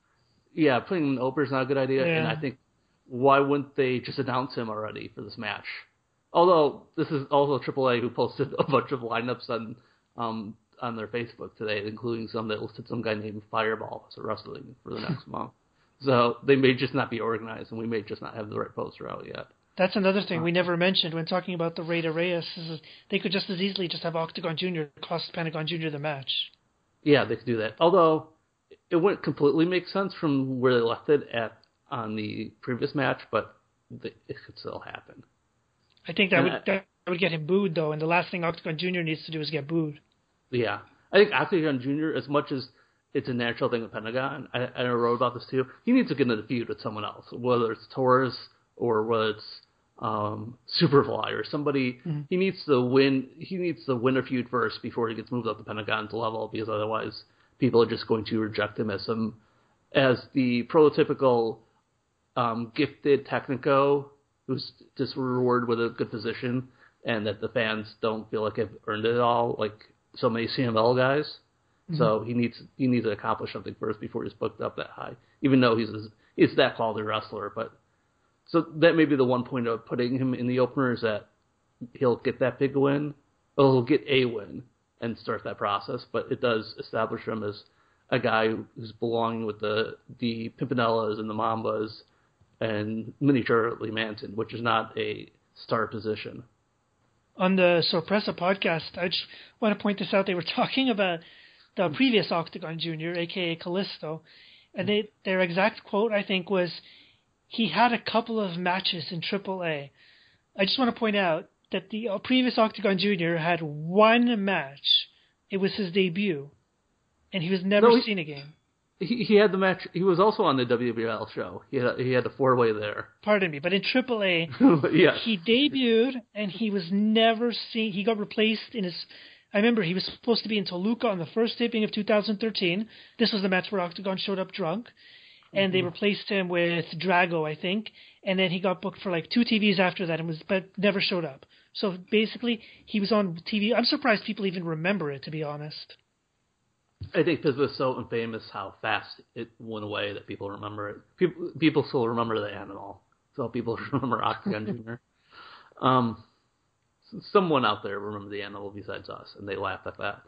Yeah, putting him in the opener is not a good idea. Yeah. And I think, why wouldn't they just announce him already for this match? Although, this is also Triple A who posted a bunch of lineups on um, on their Facebook today, including some that listed some guy named Fireball as wrestling for the next month. So they may just not be organized, and we may just not have the right poster out yet. That's another thing we never mentioned when talking about the Rey de Reyes. Is they could just as easily just have Octagon Junior cost Pentagon Junior the match. Yeah, they could do that. Although it wouldn't completely make sense from where they left it at on the previous match, but it could still happen. I think that and would I, that would get him booed though, and the last thing Octagon Junior needs to do is get booed. Yeah, I think Octagon Junior, as much as it's a natural thing with Pentagon, I, I wrote about this too. He needs to get into the feud with someone else, whether it's Taurus or whether it's um, Superfly or somebody. Mm-hmm. He needs to win. He needs to win a feud first before he gets moved up the Pentagon's level, because otherwise people are just going to reject him as some as the prototypical um, gifted Technico who's just rewarded with a good position, and that the fans don't feel like have earned it all, like so many C M L guys. Mm-hmm. So he needs he needs to accomplish something first before he's booked up that high, even though he's he's that quality wrestler, but. So that may be the one point of putting him in the opener, is that he'll get that big win. Well, he'll get a win and start that process, but it does establish him as a guy who's belonging with the the Pimpinellas and the Mambas and miniature Lee Manson, which is not a star position. On the Sorpresa podcast, I just want to point this out. They were talking about the previous Octagon Junior, a k a. Callisto, and they, their exact quote, I think, was, he had a couple of matches in Triple A. I just want to point out that the previous Octagon Junior had one match. It was his debut, and he was never no, he, seen again. He, he had the match. He was also on the W W L show. He had a, he had a four-way there. Pardon me, but in Triple A, yes. he debuted, and he was never seen. He got replaced in his... I remember he was supposed to be in Toluca on the first taping of two thousand thirteen. This was the match where Octagon showed up drunk. and mm-hmm. they replaced him with Drago, I think, and then he got booked for like two T Vs after that, and was but never showed up. So basically, he was on T V. I'm surprised people even remember it, to be honest. I think because it was so infamous how fast it went away that people remember it. People people still remember the animal, so people remember Octagon Junior Um, someone out there remember the animal besides us, and they laughed at that.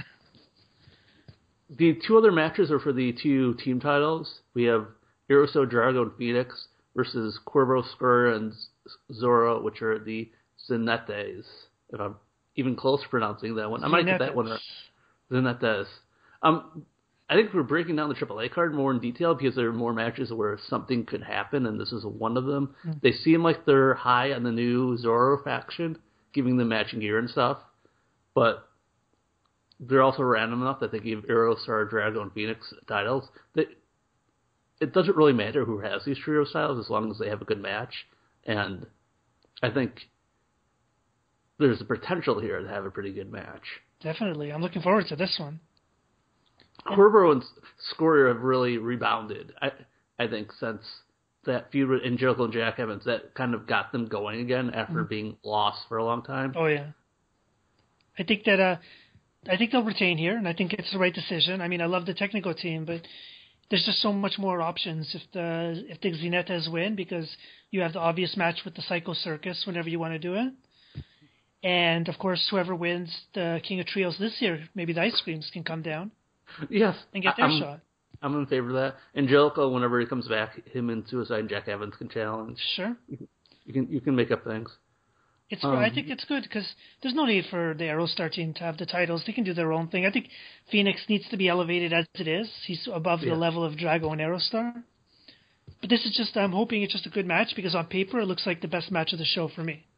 The two other matches are for the two team titles. We have Hiroso Drago and Phoenix versus Cuervo, Scoria, and Zoro, which are the Zenetes. If I'm even close to pronouncing that one, I might get that one right. Zenetes. Um, I think we're breaking down the triple A card more in detail because there are more matches where something could happen, and this is one of them. Mm. They seem like they're high on the new Zoro faction, giving them matching gear and stuff, but they're also random enough that they give Aerostar, Drago, and Phoenix titles. They, it doesn't really matter who has these trio styles as long as they have a good match, and I think there's the potential here to have a pretty good match. Definitely. I'm looking forward to this one. Cuervo and Scoria have really rebounded, I I think, since that feud with Angelico and Jack Evans. That kind of got them going again after mm-hmm. being lost for a long time. Oh, yeah. I think that uh, I think they'll retain here, and I think it's the right decision. I mean, I love the technical team, but there's just so much more options if the if the Zenetes win, because you have the obvious match with the Psycho Circus whenever you want to do it. And, of course, whoever wins the King of Trios this year, maybe the Ice Creams can come down. Yes. And get their I'm, shot. I'm in favor of that. Angelico, whenever he comes back, him and Suicide and Jack Evans can challenge. Sure. You can you can, you can make up things. It's. Um, I think it's good because there's no need for the Aerostar team to have the titles. They can do their own thing. I think Phoenix needs to be elevated as it is. He's above yeah. the level of Drago and Aerostar. But this is just, I'm hoping it's just a good match because on paper it looks like the best match of the show for me.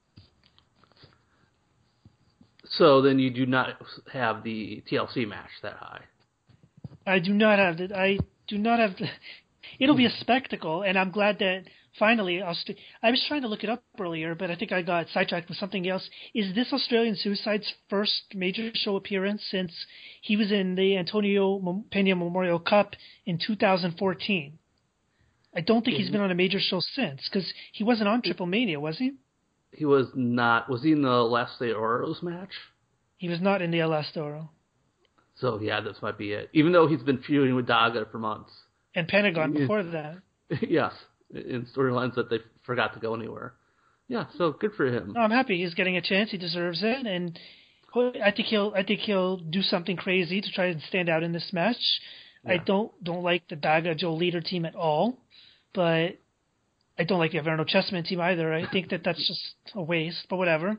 So then you do not have the T L C match that high. I do not have the, I do not have the, it'll be a spectacle, and I'm glad that finally, Aust- I was trying to look it up earlier, but I think I got sidetracked with something else. Is this Australian Suicide's first major show appearance since he was in the Antonio Pena Memorial Cup in two thousand fourteen? I don't think he's been on a major show since, because he wasn't on Triple Mania, was he? He was not. Was he in the Last de Oros match? He was not in the Last de Oro. So, yeah, this might be it. Even though he's been feuding with Daga for months. And Pentagon before that. Yes, in storylines that they forgot to go anywhere. Yeah, so good for him. No, I'm happy he's getting a chance. He deserves it, and I think he'll. I think he'll do something crazy to try and stand out in this match. Yeah. I don't don't like the Daga Joe Leader team at all, but I don't like the Averno Chessman team either. I think that that's just a waste, but whatever.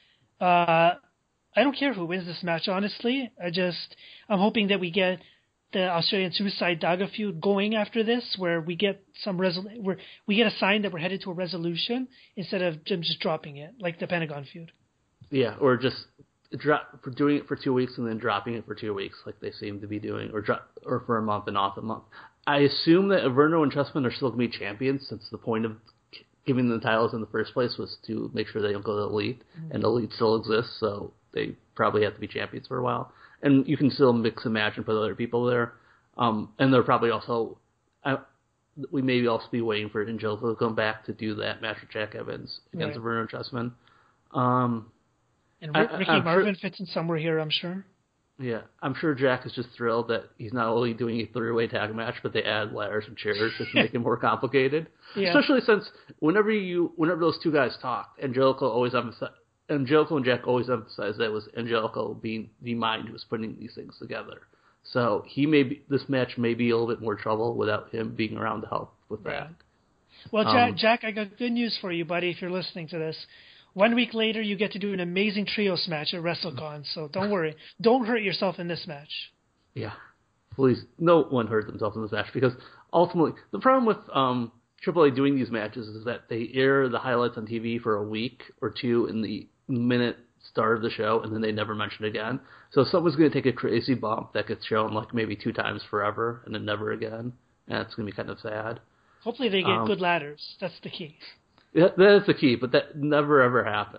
Uh, I don't care who wins this match, honestly. I just, I'm hoping that we get the Australian Suicide Daga feud going after this, where we get some resol- where we get a sign that we're headed to a resolution instead of just dropping it, like the Pentagon feud. Yeah, or just drop for doing it for two weeks and then dropping it for two weeks, like they seem to be doing, or drop, or for a month and off a month. I assume that Averno and Chessman are still going to be champions, since the point of giving them the titles in the first place was to make sure they don't go to the Elite, mm-hmm. and Elite still exists, so they probably have to be champions for a while. And you can still mix and match and put other people there. Um, and they're probably also, uh, we may also be waiting for Angelico to come back to do that match with Jack Evans against right. Averno and Chessman. Um, and Rick, Ricky I, Marvin sure, fits in somewhere here, I'm sure. Yeah, I'm sure Jack is just thrilled that he's not only doing a three-way tag match, but they add ladders and chairs just to make it more complicated. Yeah. Especially since whenever you, whenever those two guys talked, Angelico always emphasized, Angelico and Jack always emphasized that it was Angelico being the mind who was putting these things together. So he may be, this match may be a little bit more trouble without him being around to help with that. Right. Well, Jack, um, Jack, I got good news for you, buddy. If you're listening to this. One week later, you get to do an amazing trios match at WrestleCon, so don't worry. Don't hurt yourself in this match. Yeah. Please, no one hurt themselves in this match, because ultimately, the problem with um, Triple A doing these matches is that they air the highlights on T V for a week or two in the minute start of the show, and then they never mention it again. So someone's going to take a crazy bump that gets shown like maybe two times forever, and then never again, and it's going to be kind of sad. Hopefully they get um, good ladders. That's the key. Yeah, that is the key, but that never ever happens.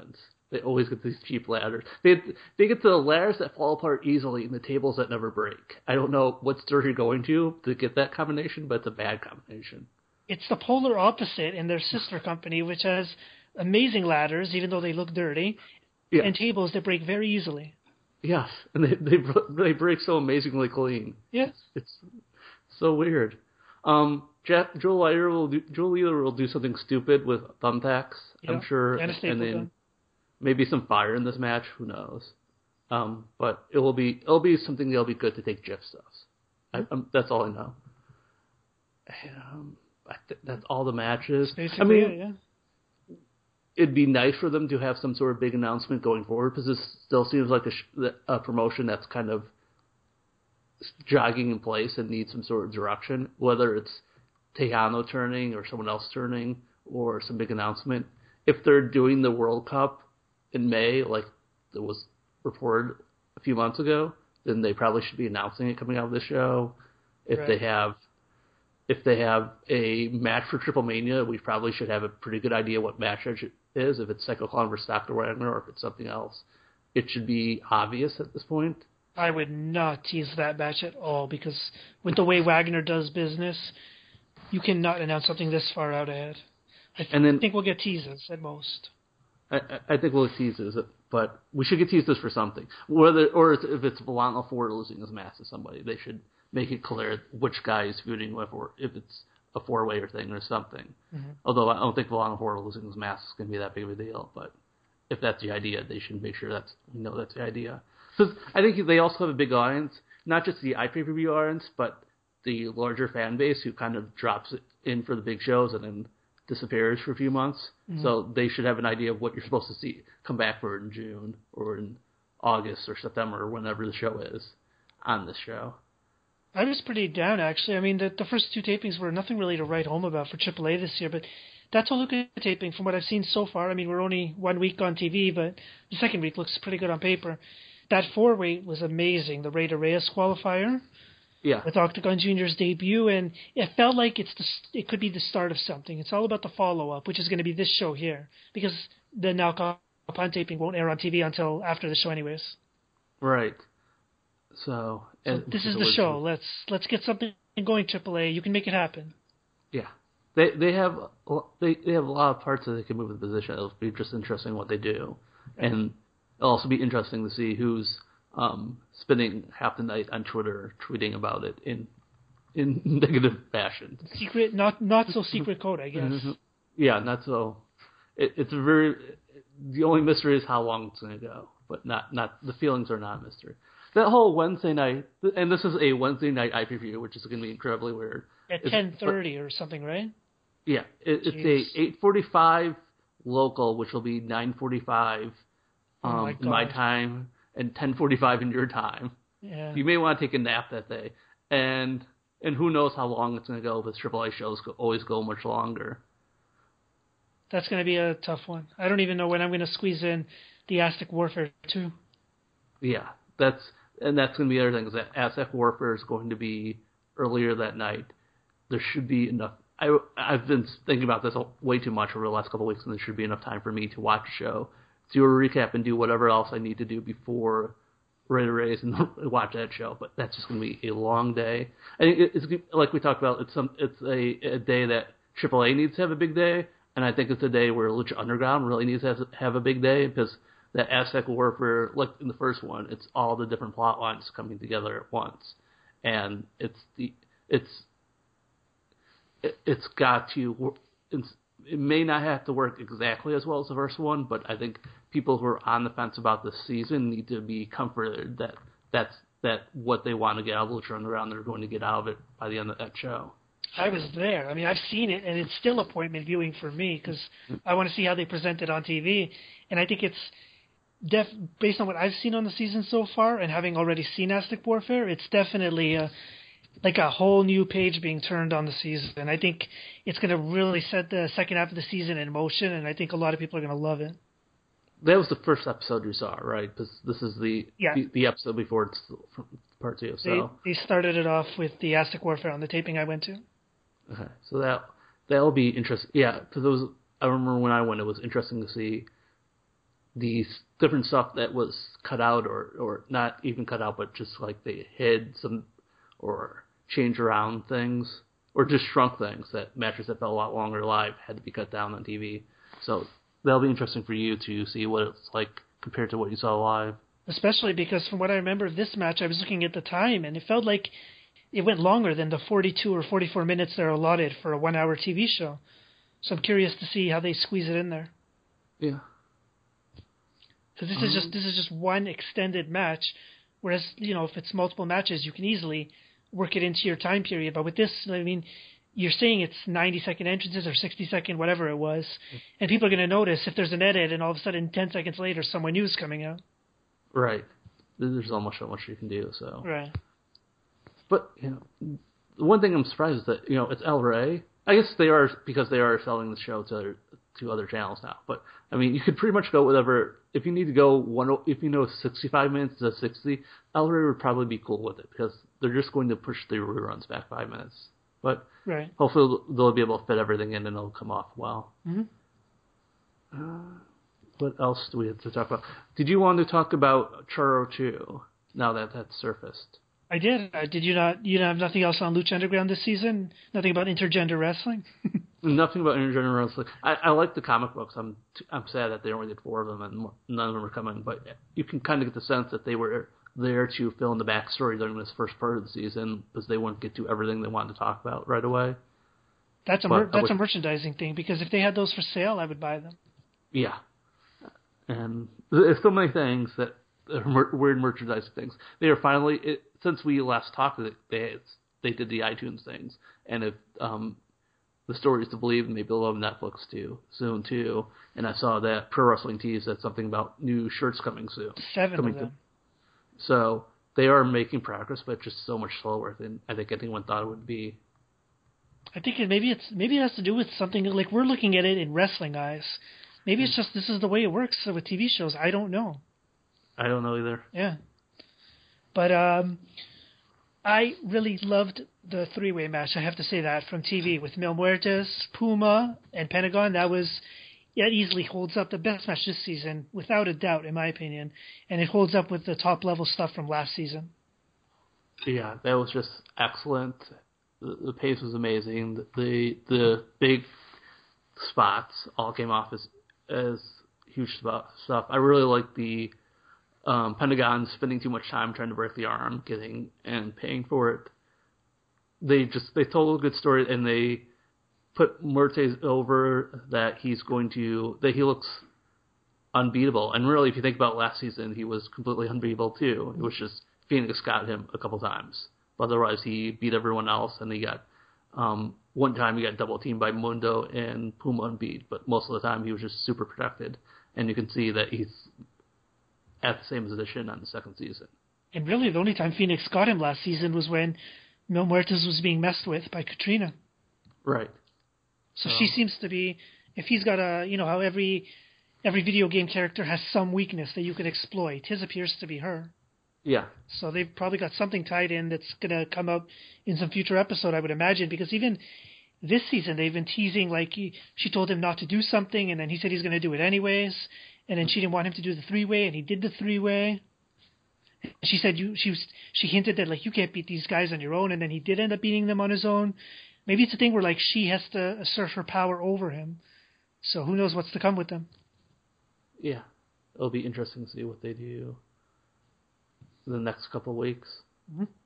They always get these cheap ladders. They they get the ladders that fall apart easily and the tables that never break. I don't know what store you're going to to get that combination, but it's a bad combination. It's the polar opposite in their sister company, which has amazing ladders, even though they look dirty, yeah. and tables that break very easily. Yes, and they they they break so amazingly clean. Yes, it's so weird. Um, Jeff, Joel Leader will do Joel Leader will do something stupid with thumbtacks. Yep. I'm sure, and, a and then gun. maybe some fire in this match. Who knows? Um, but it will be it'll be something that'll be good to take Jeff stuff. I, um, that's all I know. Um, I th- that's all the matches. Basically, I mean, it, yeah. It'd be nice for them to have some sort of big announcement going forward because this still seems like a, sh- a promotion that's kind of jogging in place and needs some sort of direction, whether it's Tejano turning or someone else turning or some big announcement. If they're doing the World Cup in May, like it was reported a few months ago, then they probably should be announcing it coming out of this show. If right. they have if they have a match for Triple Mania, we probably should have a pretty good idea what match it is. If it's Psycho Clown versus Doctor Wagner or if it's something else, it should be obvious at this point. I would not tease that match at all because with the way Wagner does business, you cannot announce something this far out ahead. I th- and then, think we'll get teases at most. I, I think we'll get teases, but we should get teases for something. Whether or if it's Volano Ford losing his match to somebody, they should make it clear which guy he's feuding with, or if it's a four-way thing or something. Mm-hmm. Although I don't think Volano Ford losing his mask is going to be that big of a deal, but if that's the idea, they should make sure that's we know that's the idea. Because I think they also have a big audience, not just the I P P V audience, but the larger fan base who kind of drops it in for the big shows and then disappears for a few months. Mm-hmm. So they should have an idea of what you're supposed to see come back for in June or in August or September or whenever the show is on this show. I was pretty down, actually. I mean, the, the first two tapings were nothing really to write home about for triple A this year, but that's a look at the taping from what I've seen so far. I mean, we're only one week on T V, but the second week looks pretty good on paper. That four-way was amazing, the Rey de Reyes qualifier. Yeah. With Octagon Junior's debut, and it felt like it's the, it could be the start of something. It's all about the follow-up, which is going to be this show here, because the Now Upon taping won't air on T V until after the show anyways. Right. So, so this is the show. Let's let's get something going, triple A. You can make it happen. Yeah. They they have they they have a lot of parts that they can move in the position. It'll be just interesting what they do, right. And it'll also be interesting to see who's um, spending half the night on Twitter tweeting about it in in negative fashion. Secret, not not so secret code, I guess. Yeah, not so. It, it's a very. The only mystery is how long it's going to go, but not not the feelings are not a mystery. That whole Wednesday night, and this is a Wednesday night I P V, which is going to be incredibly weird. At ten thirty or something, right? Yeah, it, it's a eight forty-five local, which will be nine forty-five um, oh my in my time and ten forty-five in your time. Yeah. You may want to take a nap that day, and and who knows how long it's going to go. Because triple A shows go, always go much longer. That's going to be a tough one. I don't even know when I'm going to squeeze in the Aztec Warfare too. Yeah, that's and that's going to be the other thing is that Aztec Warfare is going to be earlier that night. There should be enough. I, I've been thinking about this way too much over the last couple of weeks, and there should be enough time for me to watch the show, do a recap, and do whatever else I need to do before Rey de Reyes and watch that show. But that's just going to be a long day. I think it's like we talked about. It's some. It's a, a day that triple A needs to have a big day, and I think it's a day where Lucha Underground really needs to have, have a big day because that Aztec Warfare, like in the first one, it's all the different plot lines coming together at once, and it's the it's. It's got to. It's, it may not have to work exactly as well as the first one, but I think people who are on the fence about this season need to be comforted that that's that what they want to get out of Lucha Underground, they're going to get out of it by the end of that show. I was there. I mean, I've seen it, and it's still appointment viewing for me because I want to see how they present it on T V. And I think it's def based on what I've seen on the season so far, and having already seen Aztec Warfare, it's definitely a like a whole new page being turned on the season. And I think it's going to really set the second half of the season in motion, and I think a lot of people are going to love it. That was the first episode you saw, right? Because this is the, yeah. the the episode before it's part two. So they, they started it off with the Aztec Warfare on the taping I went to. Okay, so that that'll be interesting. Yeah, because it was. I remember when I went, it was interesting to see these different stuff that was cut out or, or not even cut out, but just like they hid some or changed around things or just shrunk things that matches that felt a lot longer live had to be cut down on T V. So that'll be interesting for you to see what it's like compared to what you saw live. Especially because from what I remember of this match, I was looking at the time and it felt like it went longer than the forty-two or forty-four minutes they're allotted for a one-hour T V show. So I'm curious to see how they squeeze it in there. Yeah. Because this um, is just this is just one extended match, whereas you know if it's multiple matches, you can easily work it into your time period. But with this, I mean, you're saying it's ninety second entrances or sixty second, whatever it was, and people are going to notice if there's an edit, and all of a sudden ten seconds later, someone new is coming out. Right. There's almost so much you can do. So. Right. But you know, the one thing I'm surprised is that you know it's El Rey. I guess they are because they are selling the show to to other channels now. But I mean, you could pretty much go whatever. If you need to go one, if you know sixty-five minutes to sixty, El Rey would probably be cool with it because they're just going to push the reruns back five minutes. But right. hopefully they'll be able to fit everything in and it'll come off well. Mm-hmm. Uh, what else do we have to talk about? Did you want to talk about Churro two now that that's surfaced? I did. Uh, did you not? You have nothing else on Lucha Underground this season? Nothing about intergender wrestling? Nothing about intergender wrestling. I, I like the comic books. I'm t- I'm sad that they only did four of them and none of them are coming. But you can kind of get the sense that they were there to fill in the backstory during this first part of the season because they wouldn't get to everything they wanted to talk about right away. That's a mer- that's wish- a merchandising thing because if they had those for sale, I would buy them. Yeah, and there's so many things that are mer- weird merchandising things. They are finally it, since we last talked, they they did the iTunes things, and if um, the story is to believe, maybe they'll have Netflix too soon too. And I saw that Pro Wrestling Tees said something about new shirts coming soon. Seven coming of them. To, so they are making progress, but just so much slower than I think anyone thought it would be. I think it, maybe it's maybe it has to do with something like we're looking at it in wrestling eyes. Maybe it's just this is the way it works with T V shows. I don't know. I don't know either. Yeah. But um, I really loved the three-way match, I have to say that, from T V with Mil Muertes, Puma, and Pentagon. That was, that easily holds up the best match this season, without a doubt, in my opinion. And it holds up with the top-level stuff from last season. Yeah, that was just excellent. The, the pace was amazing. The the big spots all came off as as huge stuff. I really like the um, Pentagon spending too much time trying to break the arm, getting and paying for it. They just they told a good story and they put Muertes over that he's going to that he looks unbeatable. And really, if you think about last season, he was completely unbeatable too. It was just Phoenix got him a couple times. But otherwise, he beat everyone else, and he got um, one time he got double teamed by Mundo and Puma unbeat. But most of the time, he was just super protected, and you can see that he's at the same position on the second season. And really, the only time Phoenix got him last season was when Mil Muertes was being messed with by Katrina. Right. So um, she seems to be, if he's got a, you know, how every every video game character has some weakness that you could exploit. His appears to be her. Yeah. So they've probably got something tied in that's going to come up in some future episode, I would imagine, because even this season they've been teasing, like he, she told him not to do something, and then he said he's going to do it anyways, and then she didn't want him to do the three-way, and he did the three-way. She said you. She was. She hinted that like you can't beat these guys on your own, and then he did end up beating them on his own. Maybe it's a thing where like she has to assert her power over him. So who knows what's to come with them? Yeah, it'll be interesting to see what they do in the next couple of weeks. Mm-hmm. Do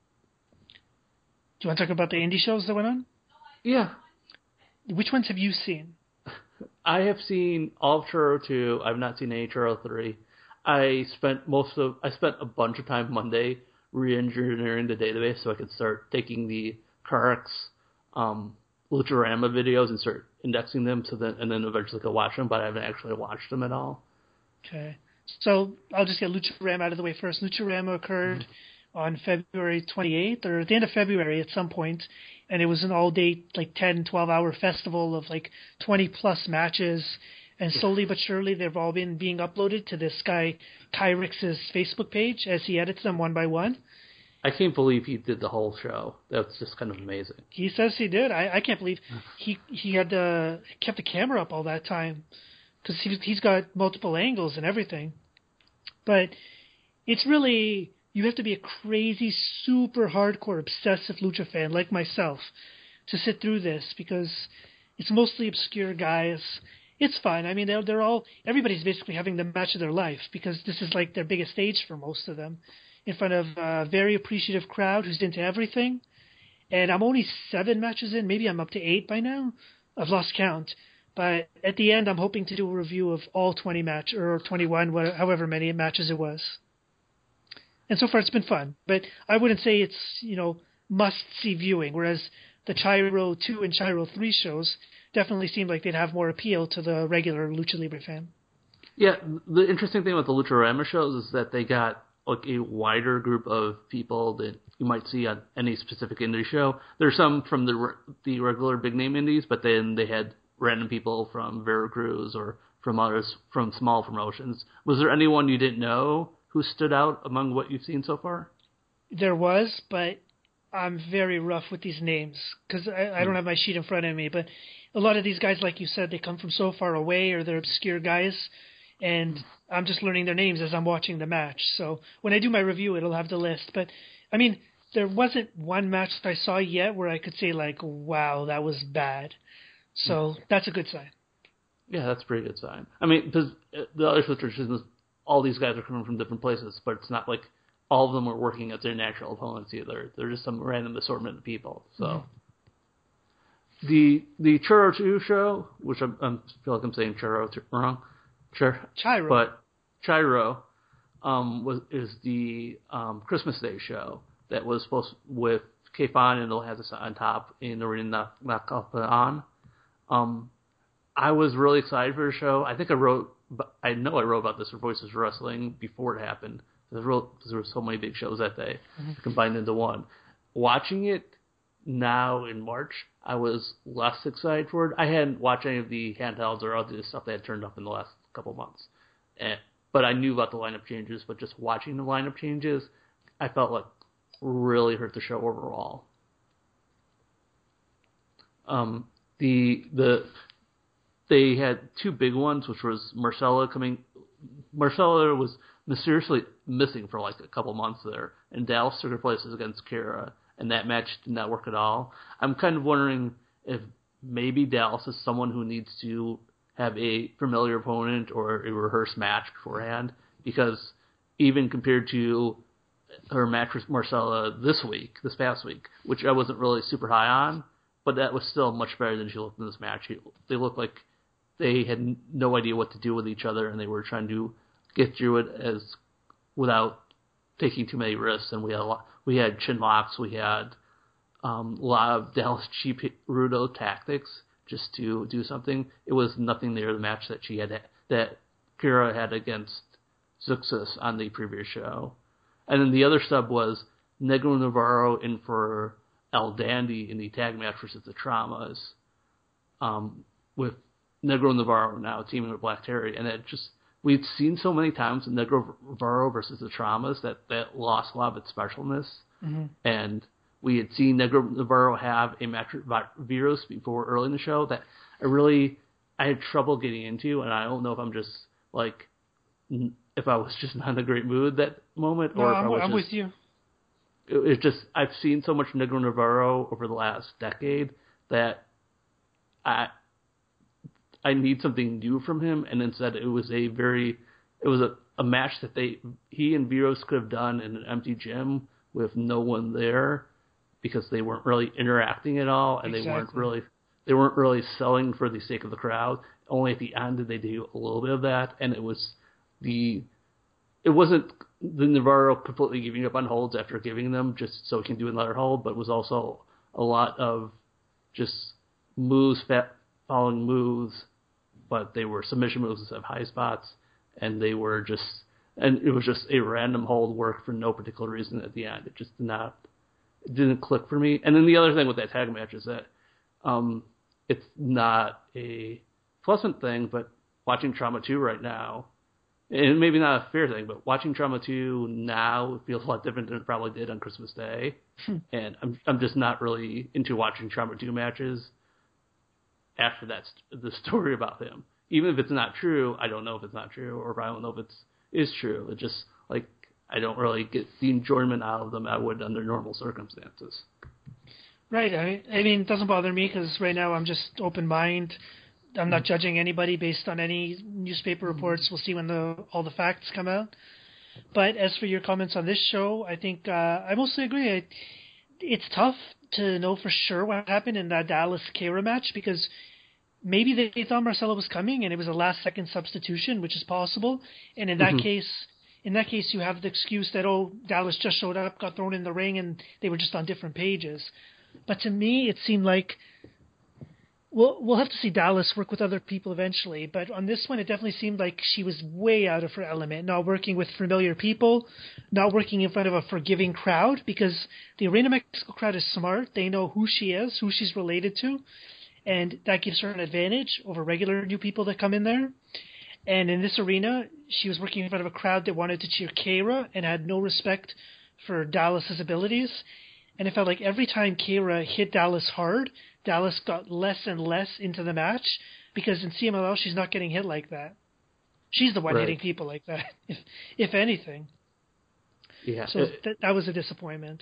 you want to talk about the indie shows that went on? Yeah. Which ones have you seen? I have seen all of Churro two. I've not seen any Churro three. I spent most of I spent a bunch of time Monday re-engineering the database so I could start taking the CarX um, Luchorama videos and start indexing them so that and then eventually go watch them. But I haven't actually watched them at all. Okay, so I'll just get Luchorama out of the way first. Luchorama occurred mm-hmm. on February twenty-eighth or at the end of February at some point, and it was an all-day like ten, twelve hour festival of like twenty plus matches. And slowly but surely, they've all been being uploaded to this guy, Kyrix's Facebook page as he edits them one by one. I can't believe he did the whole show. That's just kind of amazing. He says he did. I, I can't believe he he had uh, kept the camera up all that time. because he, he's got multiple angles and everything. But it's really, you have to be a crazy, super hardcore, obsessive Lucha fan like myself to sit through this, because it's mostly obscure guys. It's fun. I mean, they're, they're all, everybody's basically having the match of their life, because this is like their biggest stage for most of them, in front of a very appreciative crowd who's into everything. And I'm only seven matches in. Maybe I'm up to eight by now. I've lost count. But at the end, I'm hoping to do a review of all twenty match or twenty-one, whatever, however many matches it was. And so far, it's been fun. But I wouldn't say it's, you know, must-see viewing, whereas the Chiro two and Chiro three shows definitely seemed like they'd have more appeal to the regular Lucha Libre fan. Yeah, the interesting thing about the Lucha-Rama shows is that they got like a wider group of people that you might see on any specific indie show. There's some from the the regular big name indies, but then they had random people from Veracruz or from others from small promotions. Was there anyone you didn't know who stood out among what you've seen so far? There was, but I'm very rough with these names because I, I don't have my sheet in front of me. But a lot of these guys, like you said, they come from so far away, or they're obscure guys, and I'm just learning their names as I'm watching the match. So when I do my review, it'll have the list. But, I mean, there wasn't one match that I saw yet where I could say, like, wow, that was bad. So that's a good sign. Yeah, that's a pretty good sign. I mean, because the other situation is all these guys are coming from different places, but it's not like all of them are working as their natural opponents either. They're just some random assortment of people. So mm-hmm. the the Churro two show, which I'm, I feel like I'm saying Churro wrong, Chur, Chiro, but Chiro um, was is the um, Christmas Day show that was supposed to, with K-Fon and it'll have this on top in Arena Nakapan. Um, I was really excited for the show. I think I wrote, I know I wrote about this for Voices of Wrestling before it happened. There were, there were so many big shows that day mm-hmm. combined into one. Watching it now in March, I was less excited for it. I hadn't watched any of the handhelds or other stuff that had turned up in the last couple of months. And, but I knew about the lineup changes, but just watching the lineup changes, I felt like really hurt the show overall. Um, the, the, they had two big ones, which was Marcella coming, Marcella was mysteriously missing for like a couple months there, and Dallas took her places against Kira, and that match did not work at all. I'm kind of wondering if maybe Dallas is someone who needs to have a familiar opponent or a rehearsed match beforehand, because even compared to her match with Marcella this week, this past week, which I wasn't really super high on, but that was still much better than she looked in this match. They looked like they had no idea what to do with each other, and they were trying to get through it as without taking too many risks. And we had a lot, we had chin locks, we had um, a lot of Dallas cheap Rudo tactics just to do something. It was nothing near the match that she had that Kira had against Zuxus on the previous show. And then the other sub was Negro Navarro in for El Dandy in the tag match versus the Traumas, um, with Negro Navarro now teaming with Black Terry, and it just we've seen so many times in Negro Navarro versus the Traumas that that lost a lot of its specialness, mm-hmm. and we had seen Negro Navarro have a match with Virus before early in the show that I really I had trouble getting into, and I don't know if I'm just like if I was just not in a great mood that moment, no, or if I'm, I was I'm just, with you. It, it's just I've seen so much Negro Navarro over the last decade that I. I need something new from him, and instead it was a very, it was a, a match that they he and Virus could have done in an empty gym with no one there, because they weren't really interacting at all, and exactly. they weren't really they weren't really selling for the sake of the crowd. Only at the end did they do a little bit of that, and it was the it wasn't the Navarro completely giving up on holds after giving them just so he can do another hold, but it was also a lot of just moves, following moves. But they were submission moves instead of high spots, and they were just, and it was just a random hold work for no particular reason at the end. It just did not, it didn't click for me. And then the other thing with that tag match is that um, it's not a pleasant thing, but watching Trauma two right now, and maybe not a fair thing, but watching Trauma two now feels a lot different than it probably did on Christmas Day. And I'm I'm just not really into watching Trauma two matches after that's the story about him. even if it's not true, I don't know if it's not true, or if I don't know if it's is true. It just like I don't really get the enjoyment out of them I would under normal circumstances. Right. I, I mean, it doesn't bother me because right now I'm just open mind. I'm not judging anybody based on any newspaper reports. We'll see when the all the facts come out. But as for your comments on this show, I think uh, I mostly agree. I, it's tough to know for sure what happened in that Dallas-Kara match because maybe they thought Marcella was coming and it was a last-second substitution, which is possible. And in that Mm-hmm. case, in that case, you have the excuse that, oh, Dallas just showed up, got thrown in the ring, and they were just on different pages. But to me, it seemed like We'll we'll have to see Dallas work with other people eventually, but on this one, it definitely seemed like she was way out of her element, not working with familiar people, not working in front of a forgiving crowd, because the Arena Mexico crowd is smart. They know who she is, who she's related to, and that gives her an advantage over regular new people that come in there. And in this arena, she was working in front of a crowd that wanted to cheer Kara and had no respect for Dallas's abilities. And it felt like every time Kara hit Dallas hard, Dallas got less and less into the match because in C M L L she's not getting hit like that. She's the one Right. hitting people like that, if if anything. Yeah. So It, th- that was a disappointment.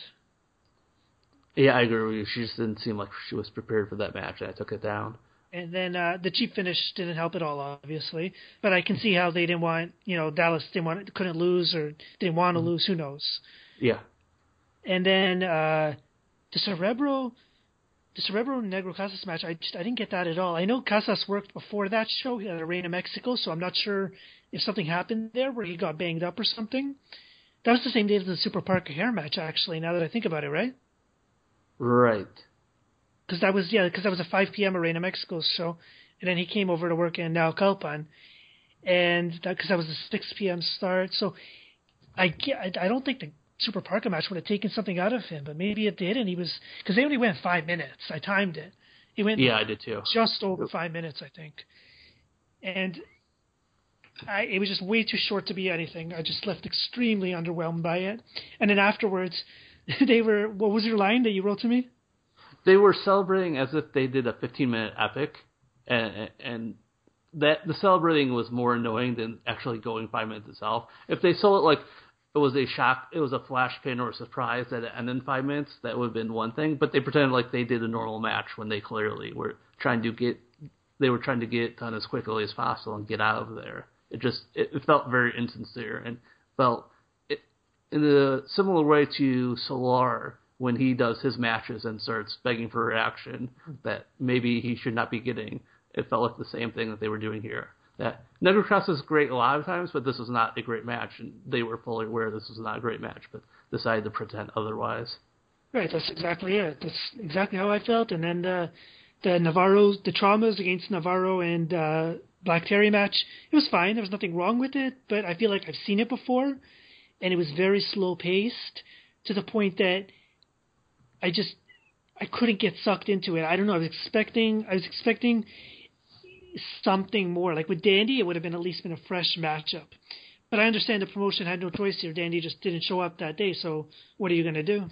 yeah, I agree with you. She just didn't seem like she was prepared for that match, and I took it down. And then uh, the cheap finish didn't help at all, obviously. But I can see how they didn't want, you know, Dallas didn't want, couldn't lose or didn't want to Mm-hmm. lose. Who knows? Yeah. And then uh, the Cerebro. The Cerebro Negro Casas match, I just I didn't get that at all. I know Casas worked before that show at Arena Mexico, so I'm not sure if something happened there where he got banged up or something. That was the same day as the Super Parker Hair match, actually, now that I think about it, right? Right. Because that was, yeah, because that was a five p.m. Arena Mexico show, and then he came over to work in Naucalpan, and that because that was a six p.m. start, so I, get, I, I don't think the Super Parker match would have taken something out of him, but maybe it did, and he was, because they only went five minutes. I timed it. It went Yeah, I did too. just over five minutes, I think. And I, it was just way too short to be anything. I just left extremely underwhelmed by it. And then afterwards, they were, what was your line that you wrote to me? They were celebrating as if they did a fifteen-minute epic, and and that the celebrating was more annoying than actually going five minutes itself. If they sold it like it was a shock, it was a flash pin or a surprise that it ended in five minutes, that would have been one thing. But they pretended like they did a normal match when they clearly were trying to get, they were trying to get it done as quickly as possible and get out of there. It just, it, it felt very insincere and felt it, in a similar way to Solar when he does his matches and starts begging for reaction that maybe he should not be getting. It felt like the same thing that they were doing here. That Negro Cross is great a lot of times, but this was not a great match, and they were fully aware this was not a great match, but decided to pretend otherwise. Right, that's exactly it. That's exactly how I felt. And then the the Navarro, the traumas against Navarro and uh, Black Terry match, it was fine. There was nothing wrong with it, but I feel like I've seen it before, and it was very slow paced to the point that I just I couldn't get sucked into it. I don't know. I was expecting I was expecting something more. Like with Dandy, it would have been at least been a fresh matchup. But I understand the promotion had no choice here. Dandy just didn't show up that day, so what are you going to do?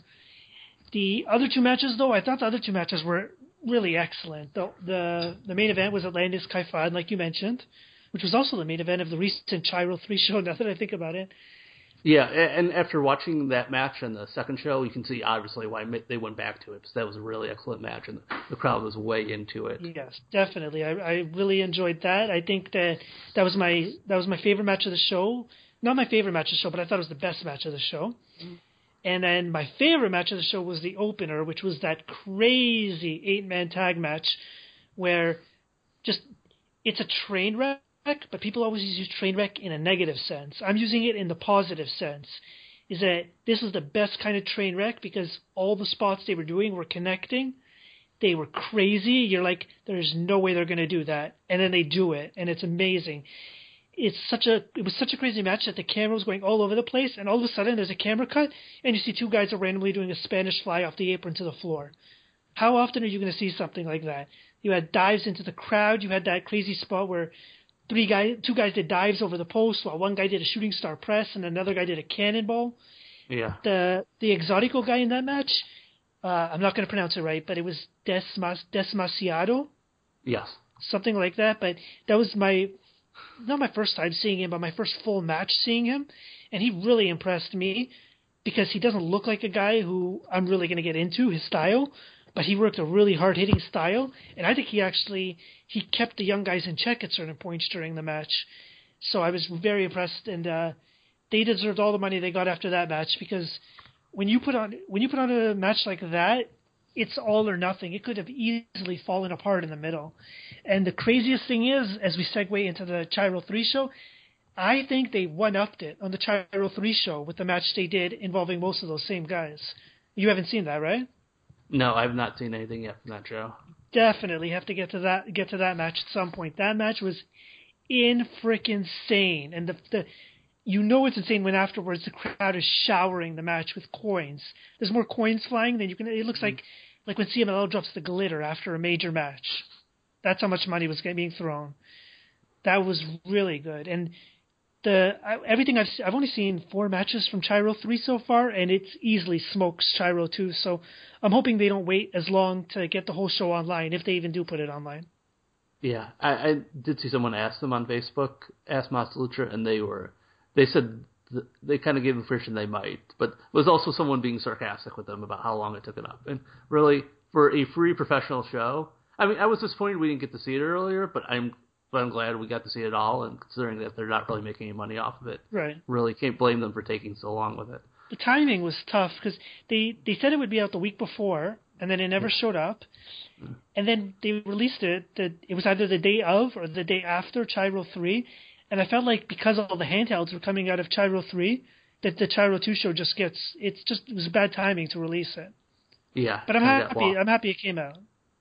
The other two matches, though, I thought the other two matches were really excellent. The the, the main event was Atlantis Kaifad, like you mentioned, which was also the main event of the recent Chiro three show, now that I think about it. Yeah, and after watching that match and the second show, you can see obviously why they went back to it, because that was a really excellent match, and the crowd was way into it. Yes, definitely. I, I really enjoyed that. I think that that was my that was my favorite match of the show. Not my favorite match of the show, but I thought it was the best match of the show. Mm-hmm. And then my favorite match of the show was the opener, which was that crazy eight-man tag match where just it's a train wreck, but people always use train wreck in a negative sense. I'm using it in the positive sense, is that this was the best kind of train wreck because all the spots they were doing were connecting. They were crazy. You're like, there's no way they're going to do that. And then they do it, and it's amazing. It's such a it was such a crazy match that the camera was going all over the place, and all of a sudden there's a camera cut, and you see two guys are randomly doing a Spanish fly off the apron to the floor. How often are you going to see something like that? You had dives into the crowd. You had that crazy spot where three guys, two guys did dives over the post, while one guy did a shooting star press, and another guy did a cannonball. Yeah. The the Exotico guy in that match, uh, I'm not going to pronounce it right, but it was Desmas Desmasiado. Yes. something like that. But that was my, not my first time seeing him, but my first full match seeing him. And he really impressed me because he doesn't look like a guy who I'm really going to get into, his style. But he worked a really hard-hitting style. And I think he actually, he kept the young guys in check at certain points during the match. So I was very impressed, and uh, they deserved all the money they got after that match, because when you put on when you put on a match like that, it's all or nothing. It could have easily fallen apart in the middle. And the craziest thing is, as we segue into the Chiro three show, I think they one-upped it on the Chiro three show with the match they did involving most of those same guys. You haven't seen that, right? No, I've not seen anything yet from that show. Definitely have to get to that get to that match at some point. That match was in freaking insane, and the the you know it's insane when afterwards the crowd is showering the match with coins. There's more coins flying than you can. It looks mm-hmm. like like when C M L L drops the glitter after a major match. That's how much money was being thrown. That was really good, and the I, everything I've I've only seen four matches from Chiro three so far, and it easily smokes Chiro two. So I'm hoping they don't wait as long to get the whole show online, if they even do put it online. Yeah, I, I did see someone ask them on Facebook, ask Master Lucha, and they were, they said th- they kind of gave the impression they might, but it was also someone being sarcastic with them about how long it took it up. And really, for a free professional show, I mean, I was disappointed we didn't get to see it earlier, but I'm, but I'm glad we got to see it all, and considering that they're not really making any money off of it, right? Really can't blame them for taking so long with it. The timing was tough, because they, they said it would be out the week before, and then it never showed up. And then they released it, that it was either the day of or the day after Chiro three. And I felt like because all the handhelds were coming out of Chiro three, that the Chiro two show just gets, it's just, it was bad timing to release it. Yeah. But I'm happy, I'm happy it came out.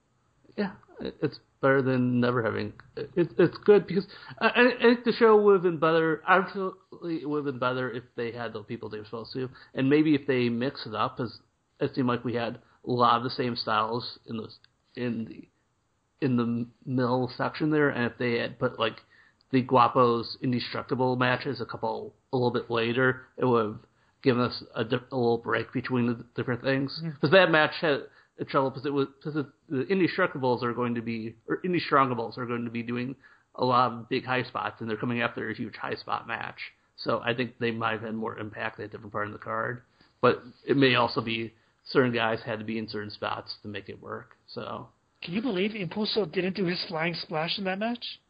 Yeah, it's better than never having. It, it's good because I, I think the show would have been better, absolutely it would have been better if they had the people they were supposed to. And maybe if they mix it up, as it seemed like we had a lot of the same styles in the in the in the middle section there, and if they had put like the Guapos Indestructible matches a couple a little bit later, it would have given us a, di- a little break between the different things. Because that match had a trouble because it was because the Indestructibles are going to be or Indestrongables are going to be doing a lot of big high spots, and they're coming after a huge high spot match. So I think they might have had more impact at a different part of the card, but it may also be certain guys had to be in certain spots to make it work. So, can you believe Impulso didn't do his flying splash in that match?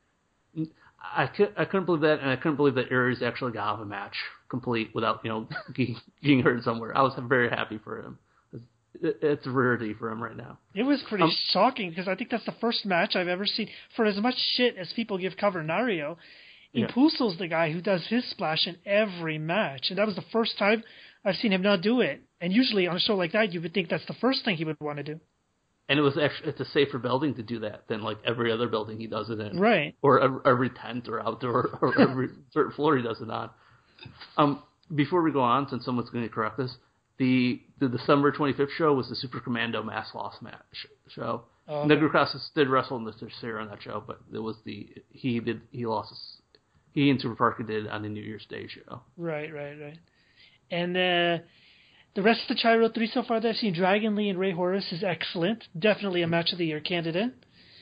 I, could, I couldn't believe that, and I couldn't believe that Aries actually got off a match complete without, you know, getting, getting hurt somewhere. I was very happy for him. It, it's a rarity for him right now. It was pretty um, shocking, because I think that's the first match I've ever seen. For as much shit as people give Cavernario, yeah. Impulso's the guy who does his splash in every match, and that was the first time I've seen him not do it. And usually on a show like that, you would think that's the first thing he would want to do. And it was actually, it's a safer building to do that than like every other building he does it in. Right. Or every, every tent or outdoor or every certain floor he does it on. Um, before we go on, since someone's going to correct this, the, the December twenty-fifth show was the Super Commando Mass Loss match show. Oh, okay. Negro Casas did wrestle in the Tercera on that show, but it was the, he did, he lost, his, he and Super Parker did on the New Year's Day show. Right, right, right. And, uh, the rest of the Chiro three so far that I've seen, Dragon Lee and Ray Horace is excellent. Definitely a Match of the Year candidate.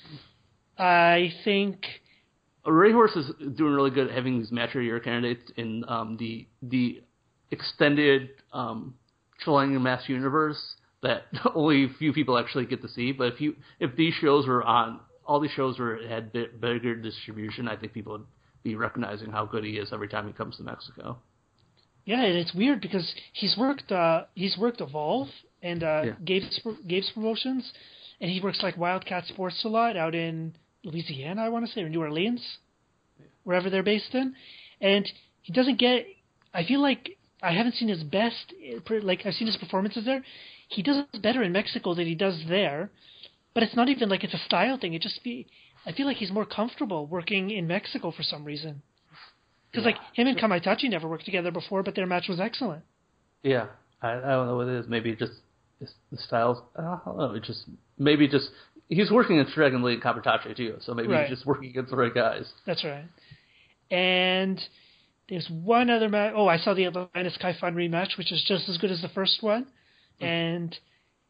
I think... Ray Horace is doing really good at having these Match of the Year candidates in um, the the extended um, Chilean Mass Universe that only a few people actually get to see. But if you if these shows were on, all these shows were had bit bigger distribution, I think people would be recognizing how good he is every time he comes to Mexico. Yeah, and it's weird because he's worked uh, he's worked Evolve and uh, yeah. Gabe's, Gabe's Promotions, and he works like Wildcat Sports a lot out in Louisiana, I want to say, or New Orleans, yeah. wherever they're based in. And he doesn't get, I feel like I haven't seen his best, like I've seen his performances there. He does better in Mexico than he does there, but it's not even like it's a style thing. It just be, I feel like he's more comfortable working in Mexico for some reason. Because, yeah. like, him and Kamaitachi never worked together before, but their match was excellent. Yeah. I, I don't know what it is. Maybe just it's the styles. I don't know. It just, maybe just, he's working against Dragon Lee and Kamaitachi, too, so maybe right. he's just working against the right guys. That's right. And there's one other match. Oh, I saw the Atlantis Kai Fun rematch, which is just as good as the first one. Mm-hmm. And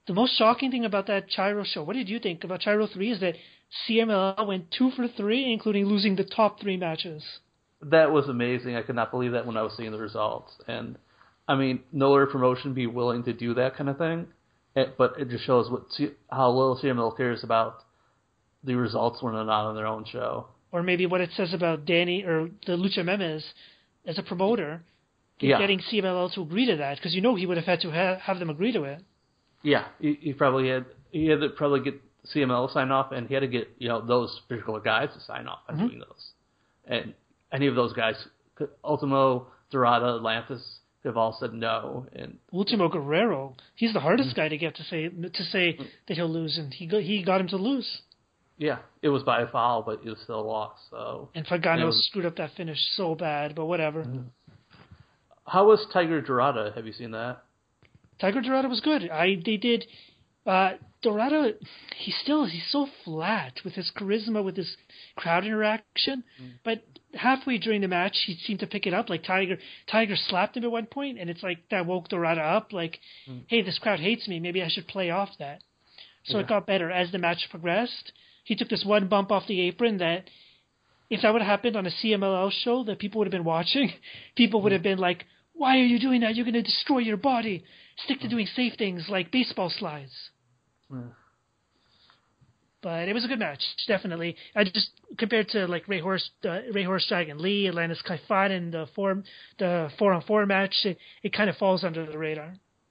the most shocking thing about that Chiro show, what did you think about Chiro three, is that C M L L went two for three, including losing the top three matches. That was amazing. I could not believe that when I was seeing the results. And, I mean, no other promotion be willing to do that kind of thing. It, but it just shows what how little C M L L cares about the results when they're not on their own show. Or maybe what it says about Danny, or the Lucha Memes, as a promoter, yeah. getting C M L L to agree to that, because you know he would have had to ha- have them agree to it. Yeah, he, he probably had he had to probably get C M L L sign off, and he had to get you know those particular guys to sign off on mm-hmm. doing those. And any of those guys, Ultimo, Dorada, Atlantis, have all said no. And Ultimo Guerrero, he's the hardest mm-hmm. guy to get to say to say mm-hmm. that he'll lose, and he got, he got him to lose. Yeah, it was by a foul, but it was still a loss. So. And Pagano was, screwed up that finish so bad, but whatever. Mm-hmm. How was Tiger Dorada? Have you seen that? Tiger Dorada was good. I they did. Uh, Dorada, he's still he's so flat with his charisma, with his crowd interaction. Mm. But halfway during the match, he seemed to pick it up. Like Tiger, Tiger slapped him at one point, and it's like that woke Dorada up. Like, mm. hey, this crowd hates me. Maybe I should play off that. So yeah. It got better as the match progressed. He took this one bump off the apron that, if that would have happened on a C M L L show that people would have been watching, people would have been like, why are you doing that? You're going to destroy your body. Stick to doing safe things like baseball slides. Yeah. But it was a good match, definitely. I just, compared to like Ray Horse, uh, Ray Horse Dragon Lee, Atlantis Kaifan, and the four, the four on four match, it, it kind of falls under the radar.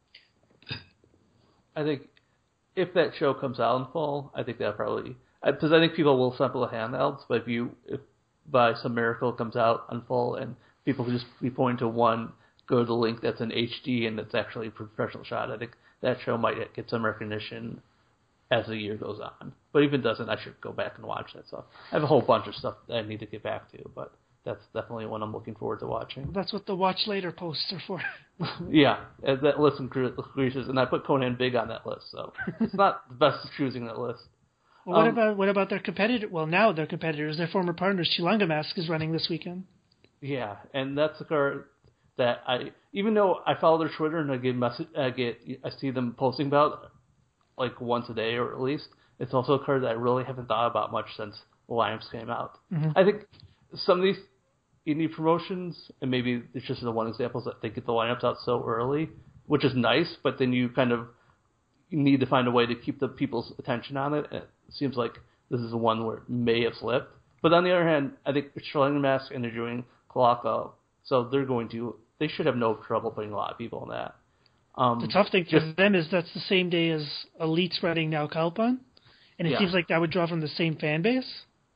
I think if that show comes out in full, I think that probably, because I think people will sample the handhelds, but if you, if by some miracle it comes out in full and people can just be pointing to one, go to the link that's in H D and it's actually a professional shot, I think that show might get some recognition as the year goes on. But if it doesn't, I should go back and watch that stuff. I have a whole bunch of stuff that I need to get back to, but that's definitely one I'm looking forward to watching. That's what the Watch Later posts are for. Yeah, as that list increases, and I put Conan Big on that list, so it's not the best choosing that list. Well, what um, about what about their competitor? Well, now their competitors, their former partners, Chilanga Mask is running this weekend. Yeah, and that's the card that I, even though I follow their Twitter and I get message, I get, I see them posting about like once a day or at least. It's also a card that I really haven't thought about much since the lineups came out. Mm-hmm. I think some of these indie promotions, and maybe it's just the one example, is that they get the lineups out so early, which is nice, but then you kind of you need to find a way to keep the people's attention on it. And it seems like this is the one where it may have slipped. But on the other hand, I think Chilanga Mask and they're doing Cloaco, so they're going to, they should have no trouble putting a lot of people in that. Um, the tough thing for just, them is that's the same day as Elite's running now Kalpan, and it yeah. seems like that would draw from the same fan base.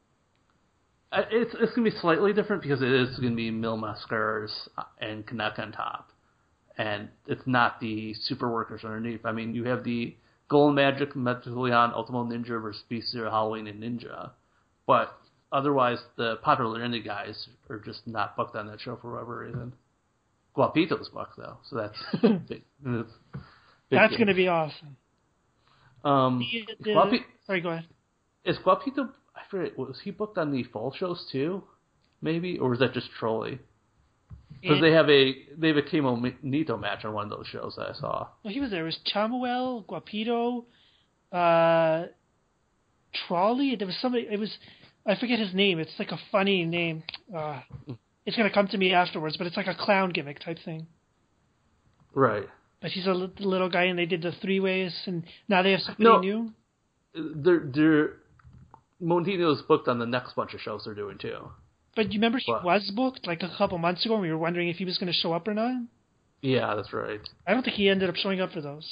It's it's going to be slightly different because it is going to be Mil Mascaras and Kaneka on top, and it's not the super workers underneath. I mean, you have the Golden Magic, Metroleon, Ultimo Ninja versus Beast Zero, Halloween, and Ninja, but otherwise the popular indie guys are just not booked on that show for whatever reason. Guapito's booked though, so that's big. That's, that's going to be awesome. Um, the, the, Guapi- sorry, go ahead. Is Guapito? I forget. Was he booked on the fall shows too? Maybe, or was that just Trolley? Because they have a they have a Kimo Nito match on one of those shows that I saw. No, he was there. It was Chamuel, Guapito, uh, Trolley. There was somebody. It was I forget his name. It's like a funny name. Uh, it's gonna come to me afterwards, but it's like a clown gimmick type thing. Right. But he's a l- little guy, and they did the three ways, and now they have somebody no, new. They're they're. Montino's booked on the next bunch of shows they're doing too. But you remember he but, was booked like a couple months ago, and we were wondering if he was going to show up or not. Yeah, that's right. I don't think he ended up showing up for those.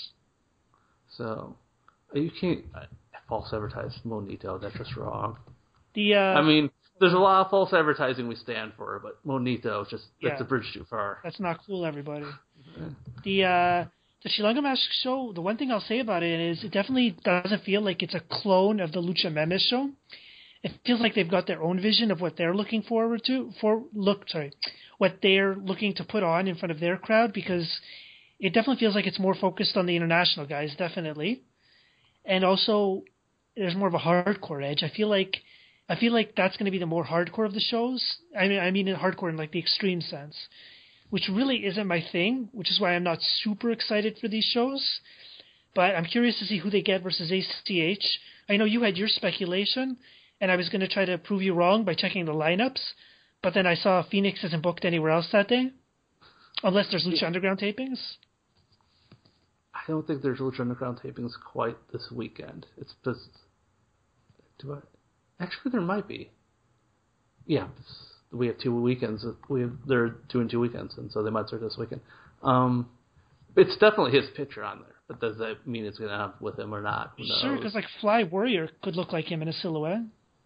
So you can't uh, false advertise Monito. That's just wrong. The uh, I mean, there's a lot of false advertising we stand for, but Monito is just that's yeah, a bridge too far. That's not cool, everybody. Yeah. The uh, the Chilanga Mask show. The one thing I'll say about it is it definitely doesn't feel like it's a clone of the Lucha Memes show. It feels like they've got their own vision of what they're looking forward to. For look, sorry, what they're looking to put on in front of their crowd, because it definitely feels like it's more focused on the international guys, definitely, and also there's more of a hardcore edge. I feel like I feel like that's going to be the more hardcore of the shows. I mean, I mean hardcore in like the extreme sense, which really isn't my thing. Which is why I'm not super excited for these shows. but I'm curious to see who they get versus A C H. I know you had your speculation, and I was going to try to prove you wrong by checking the lineups, but then I saw Phoenix isn't booked anywhere else that day, unless there's Lucha Underground tapings. I don't think there's Lucha Underground tapings quite this weekend. It's just... Do I... Actually, there might be. Yeah, we have two weekends. We have, they're doing two weekends, and so they might start this weekend. Um, it's definitely his picture on there, but does that mean it's going to have with him or not? Who knows? Sure, because like Fly Warrior could look like him in a silhouette.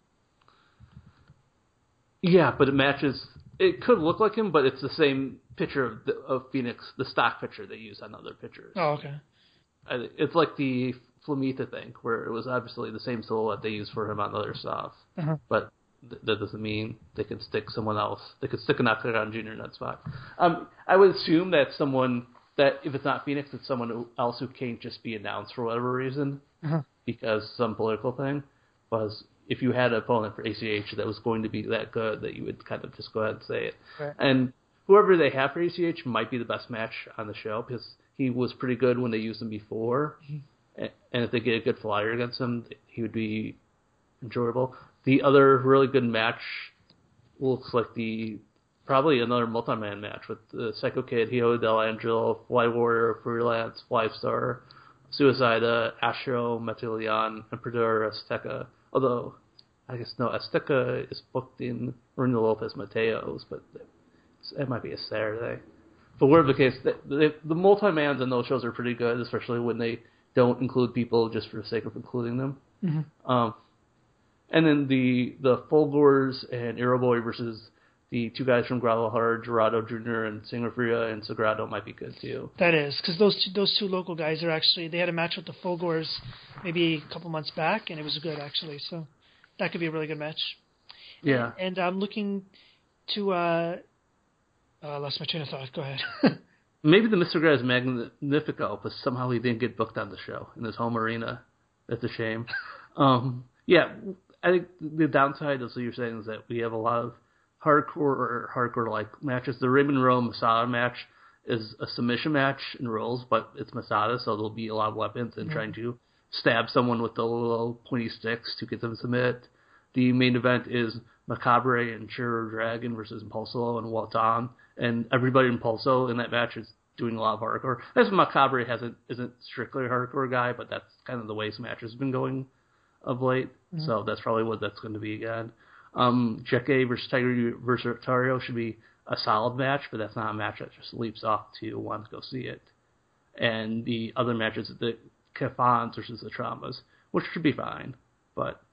Yeah, but it matches. It could look like him, but it's the same picture of, the, of Phoenix, the stock picture they use on other pictures. Oh, okay. I, it's like the Flamita thing, where it was obviously the same silhouette they used for him on other stuff, uh-huh. but th- that doesn't mean they can stick someone else. They could stick an Octagon Junior in that spot. Um, I would assume that someone that if it's not Phoenix, it's someone who, else who can't just be announced for whatever reason, uh-huh. because some political thing was. If you had an opponent for A C H that was going to be that good, that you would kind of just go ahead and say it. Right. And whoever they have for A C H might be the best match on the show because he was pretty good when they used him before. Mm-hmm. And if they get a good flyer against him, he would be enjoyable. The other really good match looks like the probably another multi-man match with the Psycho Kid, Hijo del Angel, Fly Warrior, Freelance, Five Star, Suicida, Astro, Metalion, Emperador, Azteca. Although, I guess, no, Azteca is booked in Marina Lopez Mateos, but it might be a Saturday. But whatever the case, the, the, the multi-mans on those shows are pretty good, especially when they don't include people just for the sake of including them. Mm-hmm. Um, and then the the Fulgors and Aeroboy versus the two guys from Guadalajara, Gerardo Junior and Singer Fria and Sagrado might be good too. That is, because those two, those two local guys are actually, they had a match with the Fulgors maybe a couple months back, and it was good actually. So that could be a really good match. Yeah. And, and I'm looking to, uh, oh, I lost my train of thought. Go ahead. Maybe the Mister Graz Magnifico, but somehow he didn't get booked on the show in his home arena. That's a shame. um, yeah, I think the downside, as you're saying, is that we have a lot of hardcore or hardcore-like matches. The Raymond Rowe Masada match is a submission match in rules, but it's Masada, so there'll be a lot of weapons and mm-hmm. trying to stab someone with the little pointy sticks to get them to submit. The main event is Macabre and Chiro Dragon versus Impulso and Walton, and everybody in Impulso in that match is doing a lot of hardcore. As Macabre hasn't isn't strictly a hardcore guy, but that's kind of the way his match has been going of late, mm-hmm. so that's probably what that's going to be again. Um, Jeke versus Tiger versus Tario should be a solid match, but that's not a match that just leaps off to want to go see it. And the other matches, the Cafons versus the Traumas, which should be fine, but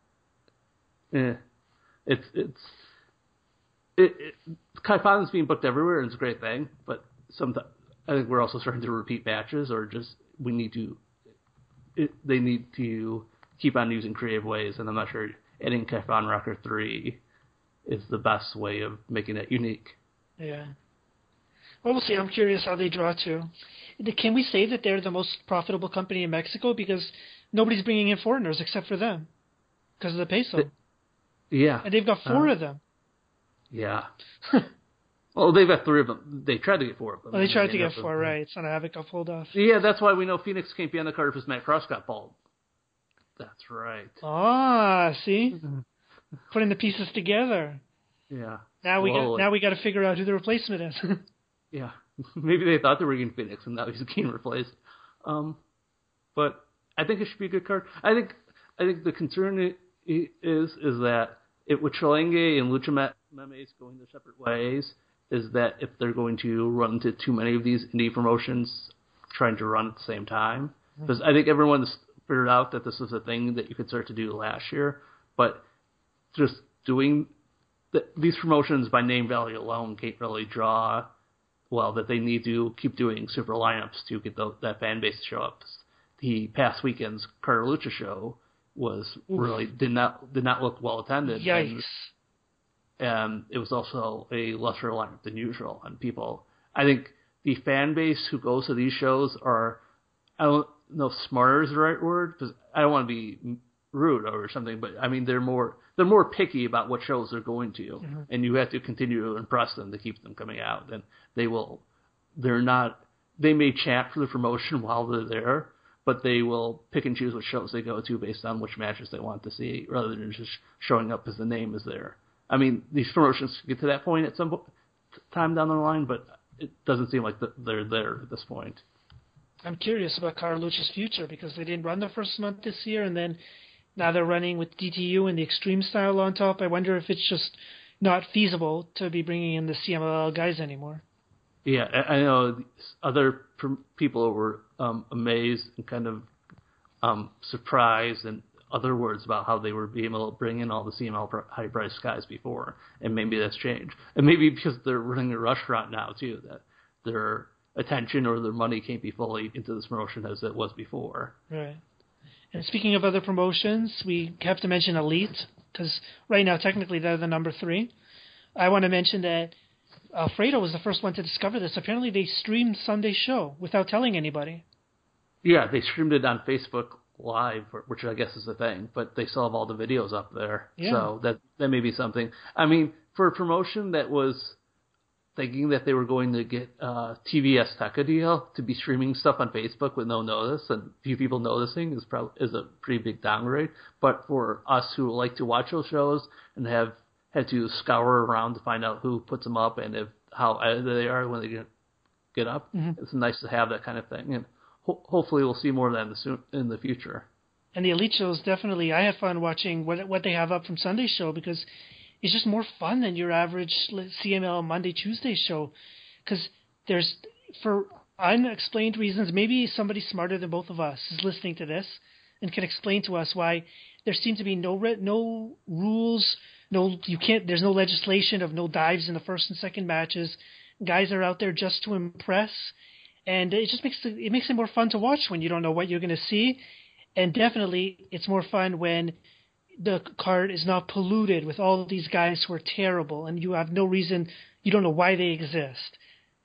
eh, it's it's it, it Cafons being booked everywhere and it's a great thing, but sometimes I think we're also starting to repeat matches, or just we need to it, they need to keep on using creative ways, and I'm not sure adding Cafon Rocker three is the best way of making it unique. Yeah. Well, we'll see. I'm curious how they draw to. Can we say that they're the most profitable company in Mexico because nobody's bringing in foreigners except for them because of the peso? It, yeah. And they've got four uh, of them. Yeah. Well, they've got three of them. They tried to get four of them. Well, they tried they to get four, right. It's not a Havoc I'll hold off. Yeah, that's why we know Phoenix can't be on the card because Matt Cross got bald. That's right. Ah, see? Putting the pieces together. Yeah. Now we well, got now we got to figure out who the replacement is. Yeah. Maybe they thought they were getting Phoenix and now he's getting replaced. Um, but I think it should be a good card. I think I think the concern is is that it, with Chalenge and Lucha Memes going their separate ways, is that if they're going to run into too many of these indie promotions trying to run at the same time, because I think everyone's figured out that this is a thing that you could start to do last year, but just doing the, these promotions by name value alone can't really draw well, that they need to keep doing super lineups to get the, that fan base to show up. The past weekend's Carter Lucha show was Oof. really did not did not look well attended. Yikes. And, and it was also a lesser lineup than usual. And people, I think the fan base who goes to these shows are, I don't know if smarter is the right word, because I don't want to be rude or something, but I mean they're more they're more picky about what shows they're going to, mm-hmm. and you have to continue to impress them to keep them coming out. And they will, they're not, they may chant for the promotion while they're there, but they will pick and choose which shows they go to based on which matches they want to see, rather than just showing up because the name is there. I mean, these promotions get to that point at some time down the line, but it doesn't seem like they're there at this point. I'm curious about Carlucci's future because they didn't run the first month this year, and then now they're running with D T U and the Extreme style on top. I wonder if it's just not feasible to be bringing in the C M L L guys anymore. Yeah, I know other people were um, amazed and kind of um, surprised and other words about how they were being able to bring in all the C M L L high-priced guys before, and maybe that's changed. And maybe because they're running a restaurant now, too, that their attention or their money can't be fully into this promotion as it was before. Right. And speaking of other promotions, we have to mention Elite, because right now, technically, they're the number three. I want to mention that Alfredo was the first one to discover this. Apparently, they streamed Sunday's show without telling anybody. Yeah, they streamed it on Facebook Live, which I guess is a thing, but they still have all the videos up there. Yeah. So that that may be something. I mean, for a promotion that was thinking that they were going to get uh, T V Azteca deal to be streaming stuff on Facebook with no notice and few people noticing is probably is a pretty big downgrade. But for us who like to watch those shows and have had to scour around to find out who puts them up and if how edited they are when they get get up, mm-hmm. It's nice to have that kind of thing. And ho- hopefully we'll see more of that in the, soon, in the future. And the Elite shows, definitely, I had fun watching what what they have up from Sunday's show because it's just more fun than your average C M L Monday, Tuesday show. Because there's, for unexplained reasons, maybe somebody smarter than both of us is listening to this and can explain to us why there seem to be no re- no rules. No, you can't. There's no legislation of no dives in the first and second matches. Guys are out there just to impress, and it just makes it, it makes it more fun to watch when you don't know what you're going to see. And definitely, it's more fun when the card is not polluted with all of these guys who are terrible, and you have no reason. You don't know why they exist.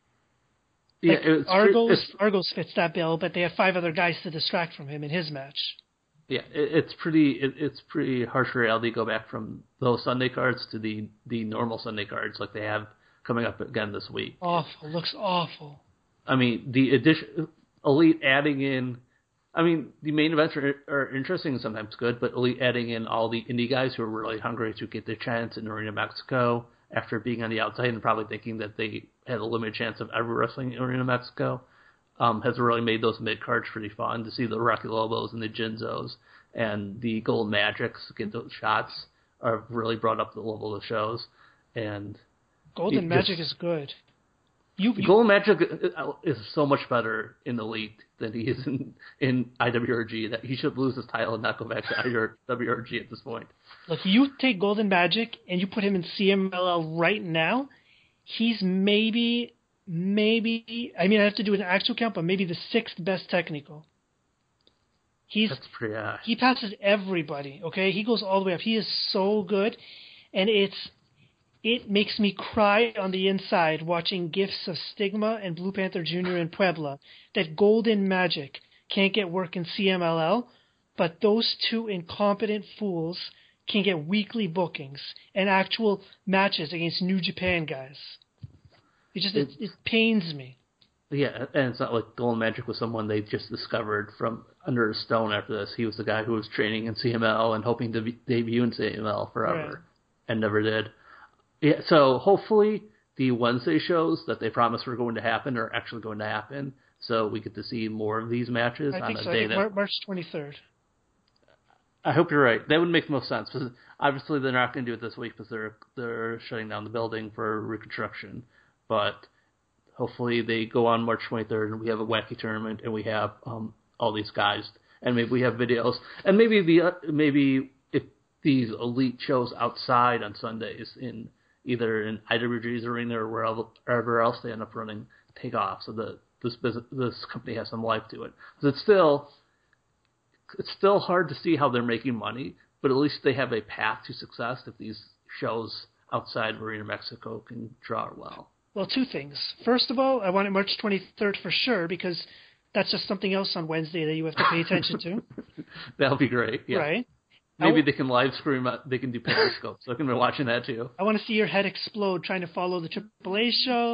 Yeah, like it's Argos. it's, Argos fits that bill, but they have five other guys to distract from him in his match. Yeah, it's pretty. It, it's pretty harsh reality to go back from those Sunday cards to the, the normal Sunday cards like they have coming up again this week. Awful, looks awful. I mean, the addition, Elite adding in. I mean, the main events are, are interesting and sometimes good, but Elite adding in all the indie guys who are really hungry to get their chance in Arena Mexico after being on the outside and probably thinking that they had a limited chance of ever wrestling in Arena Mexico. Um, has really made those mid-cards pretty fun to see the Rocky Lobos and the Jinzos and the Gold Magics get those shots are really brought up the level of the shows. And Golden Magic is good. You, you Golden Magic is so much better in the Elite than he is in, in I W R G that he should lose his title and not go back to I W R G at this point. Look, you take Golden Magic and you put him in C M L L right now, he's maybe... Maybe, I mean, I have to do an actual count, but maybe the sixth best technical. He's That's pretty high. He passes everybody, okay? He goes all the way up. He is so good, and it's it makes me cry on the inside watching gifs of Stigma and Blue Panther Junior in Puebla that Golden Magic can't get work in C M L L, but those two incompetent fools can get weekly bookings and actual matches against New Japan guys. It just it, it pains me. Yeah, and it's not like Golden Magic was someone they just discovered from under a stone after this. He was the guy who was training in C M L and hoping to be, debut in C M L forever, right. And never did. Yeah, so hopefully the Wednesday shows that they promised were going to happen are actually going to happen, so we get to see more of these matches I on think a so. day I think that March twenty-third. I hope you're right. That would make the most sense because obviously they're not going to do it this week because they're they're shutting down the building for reconstruction. But hopefully they go on March twenty-third and we have a wacky tournament and we have um, all these guys and maybe we have videos and maybe the uh, maybe if these Elite shows outside on Sundays in either in I W G's arena or wherever, wherever else they end up running take off so that this business, this company has some life to it. Because it's still it's still hard to see how they're making money, but at least they have a path to success if these shows outside Arena Mexico can draw well. Well, two things. First of all, I want it March twenty-third for sure because that's just something else on Wednesday that you have to pay attention to. That'll be great. Yeah. Right. Maybe w- they can live stream. They can do Periscope, so I can be watching that too. I want to see your head explode trying to follow the triple A show,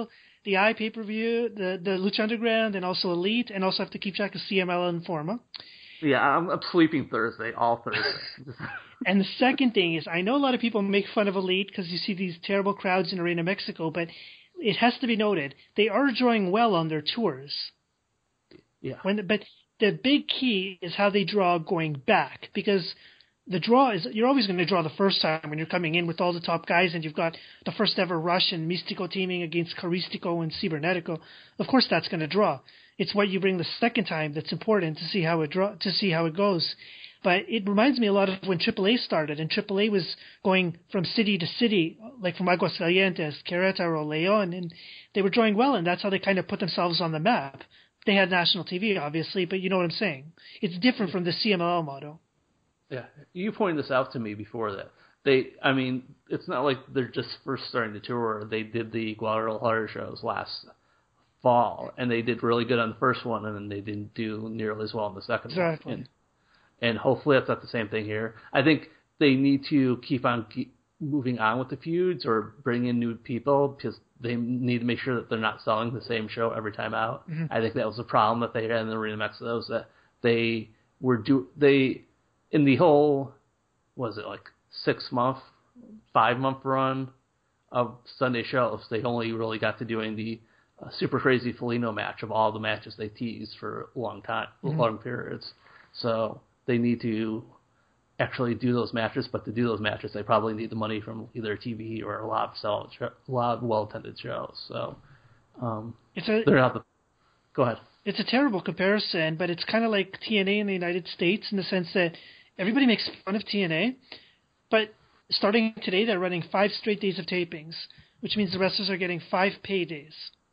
the I pay-per-view, the, the Lucha Underground, and also Elite, and also have to keep track of C M L and Informa. Yeah, I'm, I'm sleeping Thursday, all Thursday. And the second thing is, I know a lot of people make fun of Elite because you see these terrible crowds in Arena Mexico, but it has to be noted, they are drawing well on their tours. Yeah. When, but the big key is how they draw going back, because the draw is, you're always going to draw the first time when you're coming in with all the top guys, and you've got the first ever Rush and Mystico teaming against Caristico and Cibernetico. Of course that's going to draw. It's what you bring the second time that's important to see how it draw, to see how it goes. But it reminds me a lot of when triple A started, and triple A was going from city to city, like from Aguascalientes, Querétaro, León, and they were drawing well, and that's how they kind of put themselves on the map. They had national T V, obviously, but you know what I'm saying. It's different from the C M L L model. Yeah, you pointed this out to me before that. They, I mean, it's not like they're just first starting to tour. They did the Guadalajara shows last fall, and they did really good on the first one, and then they didn't do nearly as well on the second exactly. one. And, and hopefully that's not the same thing here. I think they need to keep on keep moving on with the feuds or bring in new people because they need to make sure that they're not selling the same show every time out. Mm-hmm. I think that was a problem that they had in the Arena Mexico, is that they were do they in the whole was it like six month, five month run of Sunday shows, they only really got to doing the uh, Super Crazy Felino match of all the matches they teased for a long time, mm-hmm. long periods. So they need to actually do those matches, but to do those matches, they probably need the money from either T V or a lot of sell, a lot of well-attended shows. So um, it's a, they're not the. Go ahead. It's a terrible comparison, but it's kind of like T N A in the United States in the sense that everybody makes fun of T N A, but starting today, they're running five straight days of tapings, which means the wrestlers are getting five paydays.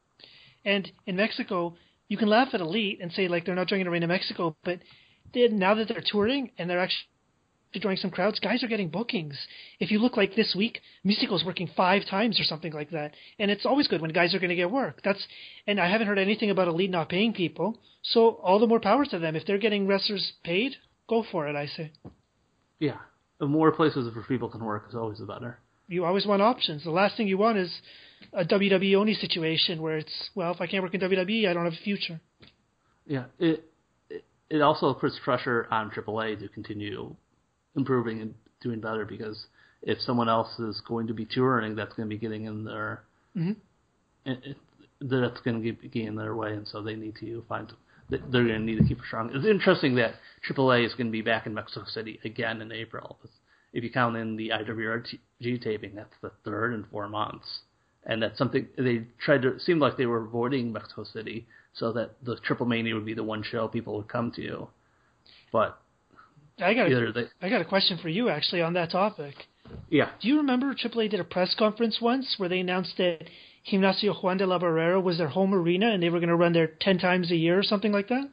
And in Mexico, you can laugh at Elite and say, like, they're not drawing Arena Mexico, but they, now that they're touring and they're actually drawing some crowds, guys are getting bookings. If you look like this week, Mystico's working five times or something like that. And it's always good when guys are going to get work. That's, and I haven't heard anything about Elite not paying people, so all the more power to them. If they're getting wrestlers paid, go for it, I say. Yeah. The more places where people can work is always the better. You always want options. The last thing you want is a W W E only situation where it's, well, if I can't work in W W E, I don't have a future. Yeah. It it, it also puts pressure on triple A to continue improving and doing better, because if someone else is going to be touring, that's going to be getting in their, mm-hmm. it, it, that's going to get in their way, and so they need to find, they're going to need to keep it strong. It's interesting that triple A is going to be back in Mexico City again in April. If you count in the I W R G taping, that's the third in four months. And that's something they tried to, it seemed like they were avoiding Mexico City so that the Triple Mania would be the one show people would come to. But I got a, they, I got a question for you, actually, on that topic. Yeah. Do you remember triple A did a press conference once where they announced that Gimnasio Juan de la Barrera was their home arena and they were going to run there ten times a year or something like that?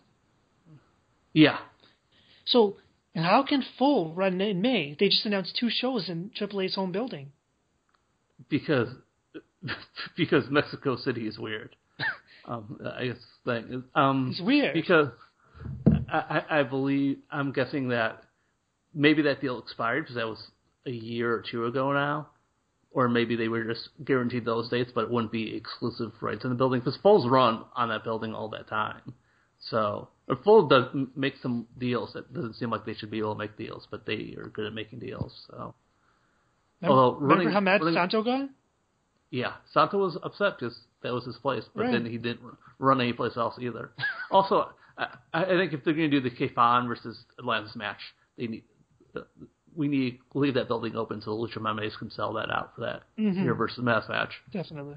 Yeah. So how can Full run in May? They just announced two shows in triple A's home building. Because because Mexico City is weird. um, I guess thing. Um, it's weird. Because I, I believe, I'm guessing that maybe that deal expired because that was a year or two ago now. Or maybe they were just guaranteed those dates, but it wouldn't be exclusive rights in the building, because Full's run on that building all that time. So, or Full does make some deals that doesn't seem like they should be able to make deals, but they are good at making deals. So, remember, although running, remember how mad running, Santo got? Yeah, Santo was upset because that was his place, but right. then he didn't run anyplace else either. Also, I, I think if they're going to do the K-Fan versus Atlantis match, they need. We need to leave that building open so the Lucha Memes can sell that out for that mm-hmm. year versus mass match. Definitely.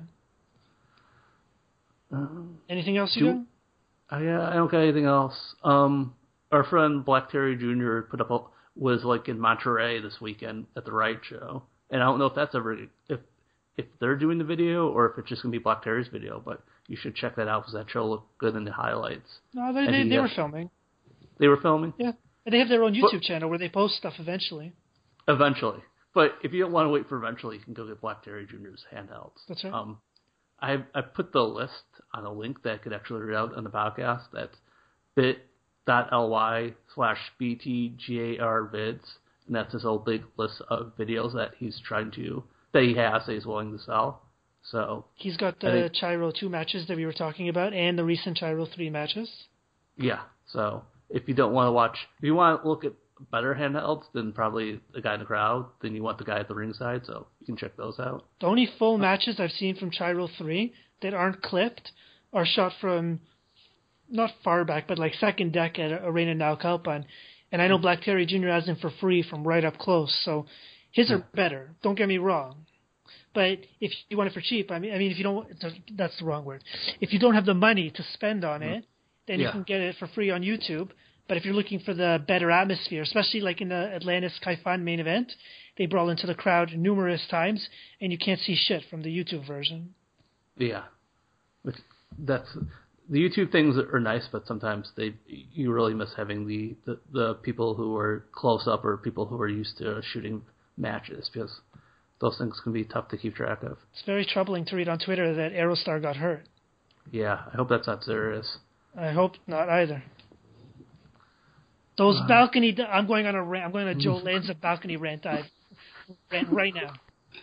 Um, anything else you do, got? I, uh, I don't got anything else. Um, our friend Black Terry Junior put up a, was like in Monterey this weekend at the Riot Show, and I don't know if that's ever if if they're doing the video or if it's just gonna be Black Terry's video, but you should check that out because that show looked good in the highlights. No, they they, they were filming. They were filming? Yeah. And they have their own YouTube but, channel where they post stuff eventually. Eventually. But if you don't want to wait for eventually, you can go get Black Terry Junior's handhelds. That's right. Um, I I put the list on a link that I could actually read out on the podcast. That's bit.ly slash btgar vids. And that's his whole big list of videos that he's trying to, that he has, that he's willing to sell. So he's got the think, Chiro two matches that we were talking about, and the recent Chiro three matches. Yeah. So if you don't want to watch, if you want to look at better handhelds than probably the guy in the crowd, then you want the guy at the ringside. So you can check those out. The only full matches I've seen from Chiro three that aren't clipped are shot from not far back, but like second deck at Arena Naucalpan. And I know Black Terry Junior has them for free from right up close. So his are better. Don't get me wrong. But if you want it for cheap, I mean, I mean, if you don't, that's the wrong word. If you don't have the money to spend on it, then yeah. you can get it for free on YouTube. But if you're looking for the better atmosphere, especially like in the Atlantis Kaifan main event, they brawl into the crowd numerous times, and you can't see shit from the YouTube version. Yeah, that's the YouTube things are nice, but sometimes they you really miss having the, the, the people who are close up or people who are used to shooting matches because those things can be tough to keep track of. It's very troubling to read on Twitter that Aerostar got hurt. Yeah, I hope that's not serious. I hope not either. Those uh, balcony... I'm going on a rant. I'm going on a Joe Lanza balcony rant, I, rant right now.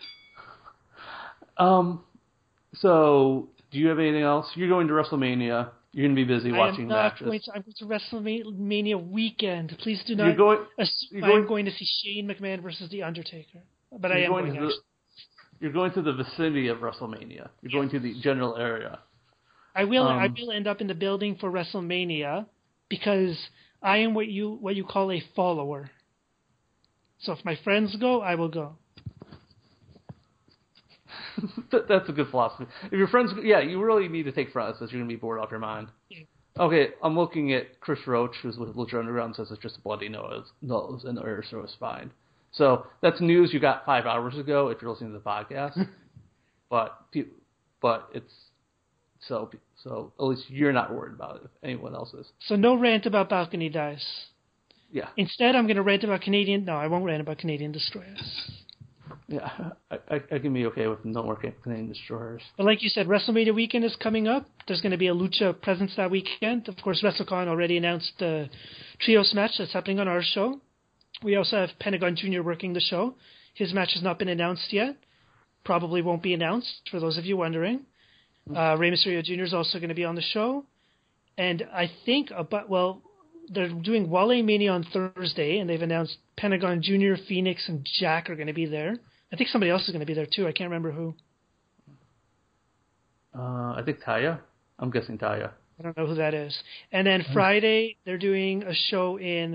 Um. So, do you have anything else? You're going to WrestleMania. You're going to be busy watching I am not matches. Going to, I'm going to WrestleMania weekend. Please do not you're going, assume you're going, I'm going to see Shane McMahon versus The Undertaker. But I am going, going, to the, You're going to the vicinity of WrestleMania. You're yeah. going to the general area. I will um, I will end up in the building for WrestleMania because I am what you what you call a follower. So if my friends go, I will go. That's a good philosophy. If your friends, yeah, you really need to take front since you're going to be bored off your mind. Yeah. Okay, I'm looking at Chris Roach, who's with Lucha Underground, says it's just a bloody nose, nose and the Urso is fine. So that's news you got five hours ago if you're listening to the podcast. but but it's so so at least you're not worried about it if anyone else is. So no rant about balcony dice. Yeah. Instead, I'm going to rant about Canadian. No, I won't rant about Canadian destroyers. Yeah, I, I, I can be okay with no more Canadian destroyers. But like you said, WrestleMania weekend is coming up. There's going to be a Lucha presence that weekend. Of course, WrestleCon already announced the trios match that's happening on our show. We also have Pentagon Junior working the show. His match has not been announced yet. Probably won't be announced, for those of you wondering. Uh, Rey Mysterio Junior is also going to be on the show. And I think, about well, they're doing Wale Mania on Thursday, and they've announced Pentagon Junior, Phoenix, and Jack are going to be there. I think somebody else is going to be there, too. I can't remember who. Uh, I think Taya. I'm guessing Taya. I don't know who that is. And then Friday, they're doing a show in...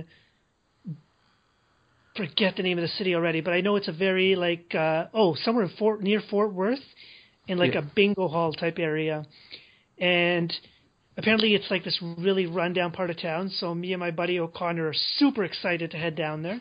forget the name of the city already, but I know it's a very, like... Uh, oh, somewhere in Fort, near Fort Worth, in like yeah. a bingo hall type area. And apparently it's like this really rundown part of town, so me and my buddy O'Connor are super excited to head down there.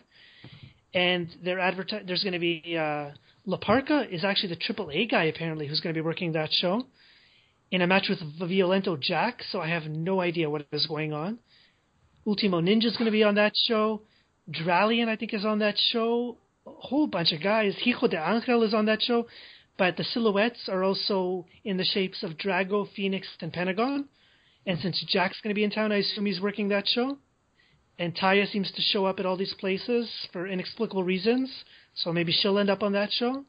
And they're adverti- there's going to be uh, La Parca is actually the triple A guy apparently who's going to be working that show in a match with Violento Jack. So I have no idea what is going on. Ultimo Ninja is going to be on that show. Dralian I think is on that show. A whole bunch of guys. Hijo de Angel is on that show. But the silhouettes are also in the shapes of Drago, Phoenix, and Pentagon. And since Jack's going to be in town, I assume he's working that show. And Taya seems to show up at all these places for inexplicable reasons, so maybe she'll end up on that show.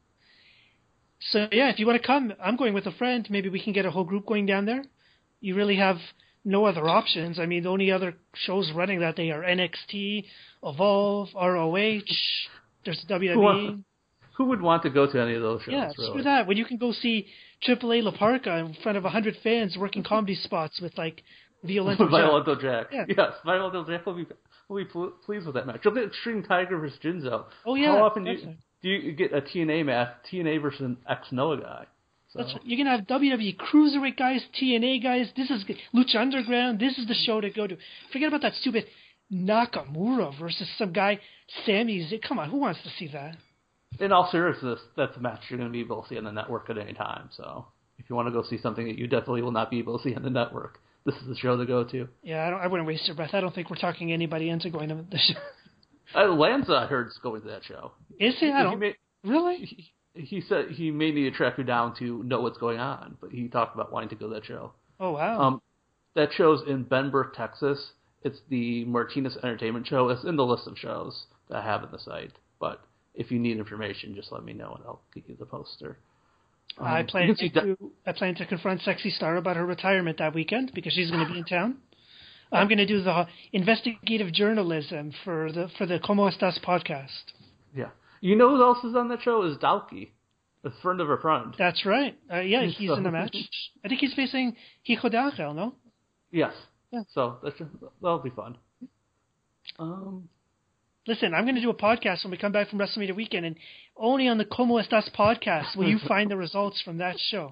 So, yeah, if you want to come, I'm going with a friend. Maybe we can get a whole group going down there. You really have no other options. I mean, the only other shows running that day are N X T, Evolve, R O H, there's W W E. Who, who would want to go to any of those shows, yeah, really? screw that. When you can go see triple A La Parca in front of one hundred fans working comedy spots with, like, Violento Jack. Violento Jack. Yeah. Yes, Violento Jack will be will be pl- pleased with that match. You'll get Extreme Tiger versus Jinzo. Oh yeah. How often do you, do you get a T N A match? T N A versus an ex-Noah guy. So. That's right. You're gonna have W W E Cruiserweight guys, T N A guys. This is Lucha Underground. This is the show to go to. Forget about that stupid Nakamura versus some guy. Sammy's. Come on, who wants to see that? In all seriousness, that's a match you're going to be able to see on the network at any time. So if you want to go see something that you definitely will not be able to see on the network, this is the show to go to. Yeah, I, don't, I wouldn't waste your breath. I don't think we're talking anybody into going to the show. Uh, Lanza, I heard, is going to that show. Is he? I don't... He may, really? He, he said he may need to track you down to know what's going on, but he talked about wanting to go to that show. Oh, wow. Um, that show's in Benbrook, Texas. It's the Martinez Entertainment Show. It's in the list of shows that I have on the site. But if you need information, just let me know, and I'll get you the poster. Um, I you plan can see to Da- I plan to confront Sexy Star about her retirement that weekend because she's going to be in town. I'm going to do the investigative journalism for the for the Como Estas podcast. yeah. You know who else is on that show? Is Dalki, a friend of a friend. That's right. Uh, yeah, he's So- in a match. I think he's facing Hijo de Angel, no? Yes. Yeah. So that should, that'll be fun. Um. Listen, I'm going to do a podcast when we come back from WrestleMania weekend, and only on the Como Estas podcast will you find the results from that show.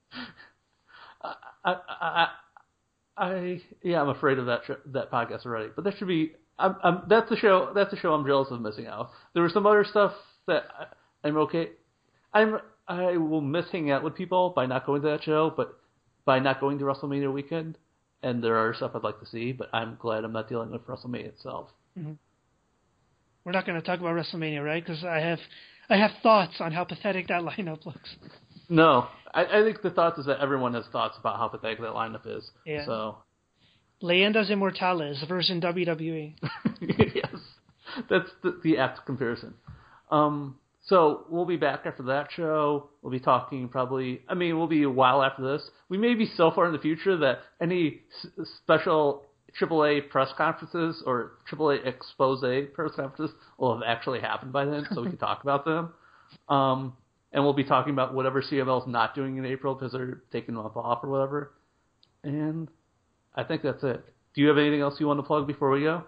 I, I, I, I, yeah, I'm afraid of that sh- that podcast already. But that should be. I'm, I'm, that's the show. That's the show I'm jealous of missing out. There was some other stuff that I, I'm okay. I'm. I will miss hanging out with people by not going to that show, but by not going to WrestleMania weekend. And there are stuff I'd like to see, but I'm glad I'm not dealing with WrestleMania itself. Mm-hmm. We're not going to talk about WrestleMania, right? Because I have, I have thoughts on how pathetic that lineup looks. No, I, I think the thought is that everyone has thoughts about how pathetic that lineup is. Yeah. So. Leyendas Inmortales version W W E. Yes, that's the, the apt comparison. Um, so we'll be back after that show. We'll be talking probably. I mean, we'll be a while after this. We may be so far in the future that any s- special triple A press conferences or triple A expose press conferences will have actually happened by then, so we can talk about them. Um, and we'll be talking about whatever C M L is not doing in April because they're taking a month off or whatever. And I think that's it. Do you have anything else you want to plug before we go?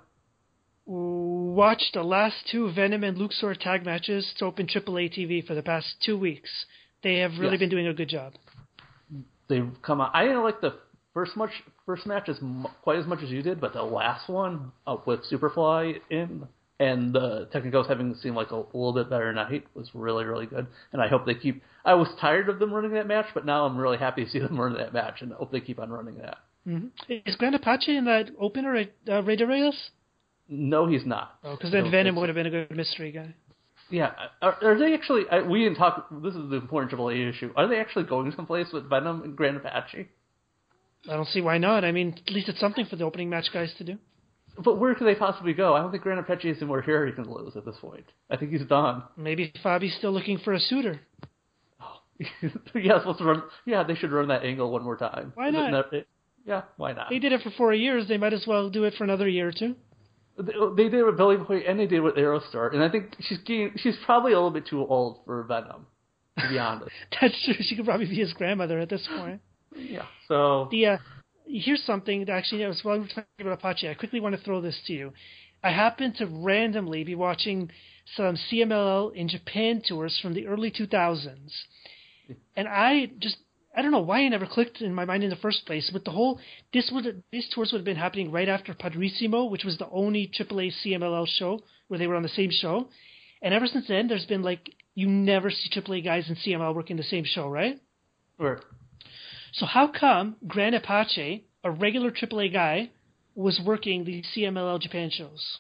Watch the last two Venom and Luxor tag matches to open triple A T V for the past two weeks. They have really Yes. been doing a good job. They've come out. I didn't like the first much first match as m- quite as much as you did, but the last one uh, with Superfly in and the Technicals having seemed like a, a little bit better night was really really good. And I hope they keep. I was tired of them running that match, but now I'm really happy to see them run that match, and I hope they keep on running that. Mm-hmm. Is Grand Apache in that opener at uh, Rey de Reyes? No, he's not. Oh, because then No, Venom it's- would have been a good mystery guy. Yeah, are, are they actually? I, we didn't talk. This is the important triple A issue. Are they actually going someplace with Venom and Grand Apache? I don't see why not. I mean, at least it's something for the opening match guys to do. But where could they possibly go? I don't think Grand Apache has more hair he can lose at this point. I think he's done. Maybe Fabi's still looking for a suitor. Oh. Yes, let's run. Yeah, they should run that angle one more time. Why Is it not? not- it- yeah, why not? They did it for four years. They might as well do it for another year or two. They, they did it with Billy Boy and they did it with Aerostar, and I think she's getting, she's probably a little bit too old for Venom, to be honest. That's true. She could probably be his grandmother at this point. Yeah. So. The uh, here's something that actually, as while we're talking about Apache, I quickly want to throw this to you. I happen to randomly be watching some C M L L in Japan tours from the early two thousands, and I just I don't know why it never clicked in my mind in the first place. But the whole this would these tours would have been happening right after Padrissimo, which was the only triple A C M L L show where they were on the same show, and ever since then, there's been like you never see triple A guys in C M L L working the same show, right? Right. So how come Grand Apache, a regular triple A guy, was working the C M L L Japan shows?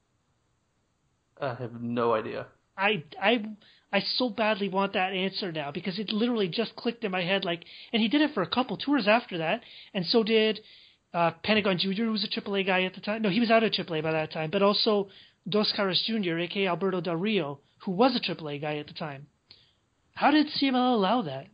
I have no idea. I I I so badly want that answer now because it literally just clicked in my head. Like, and he did it for a couple tours after that, and so did uh, Pentagon Junior, who was a triple A guy at the time. No, he was out of triple A by that time, but also Dos Caras Junior, aka Alberto Del Rio, who was a triple A guy at the time. How did C M L L allow that?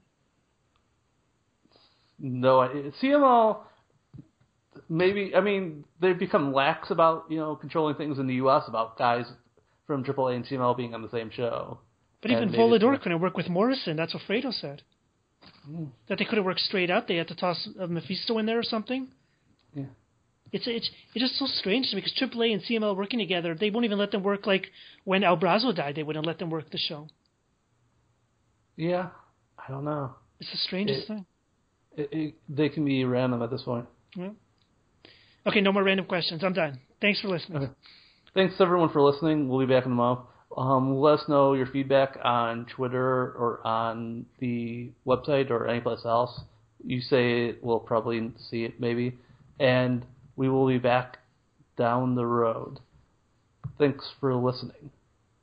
No idea. C M L. Maybe I mean they've become lax about you know controlling things in the U S about guys from triple A and C M L being on the same show. But And even maybe Volador it's- couldn't work with Morrison. That's what Fredo said. Mm. That they couldn't work straight up. They had to toss uh, Mephisto in there or something. Yeah. It's it's it's just so strange to me because triple A and C M L working together, they won't even let them work. Like when El Brazo died, they wouldn't let them work the show. Yeah. I don't know. It's the strangest It- thing. It, it, they can be random at this point. Yeah. Okay, no more random questions. I'm done. Thanks for listening. Okay. Thanks everyone for listening. We'll be back in a month. Um, let us know your feedback on Twitter or on the website or anyplace else. You say it, we'll probably see it maybe. And we will be back down the road. Thanks for listening.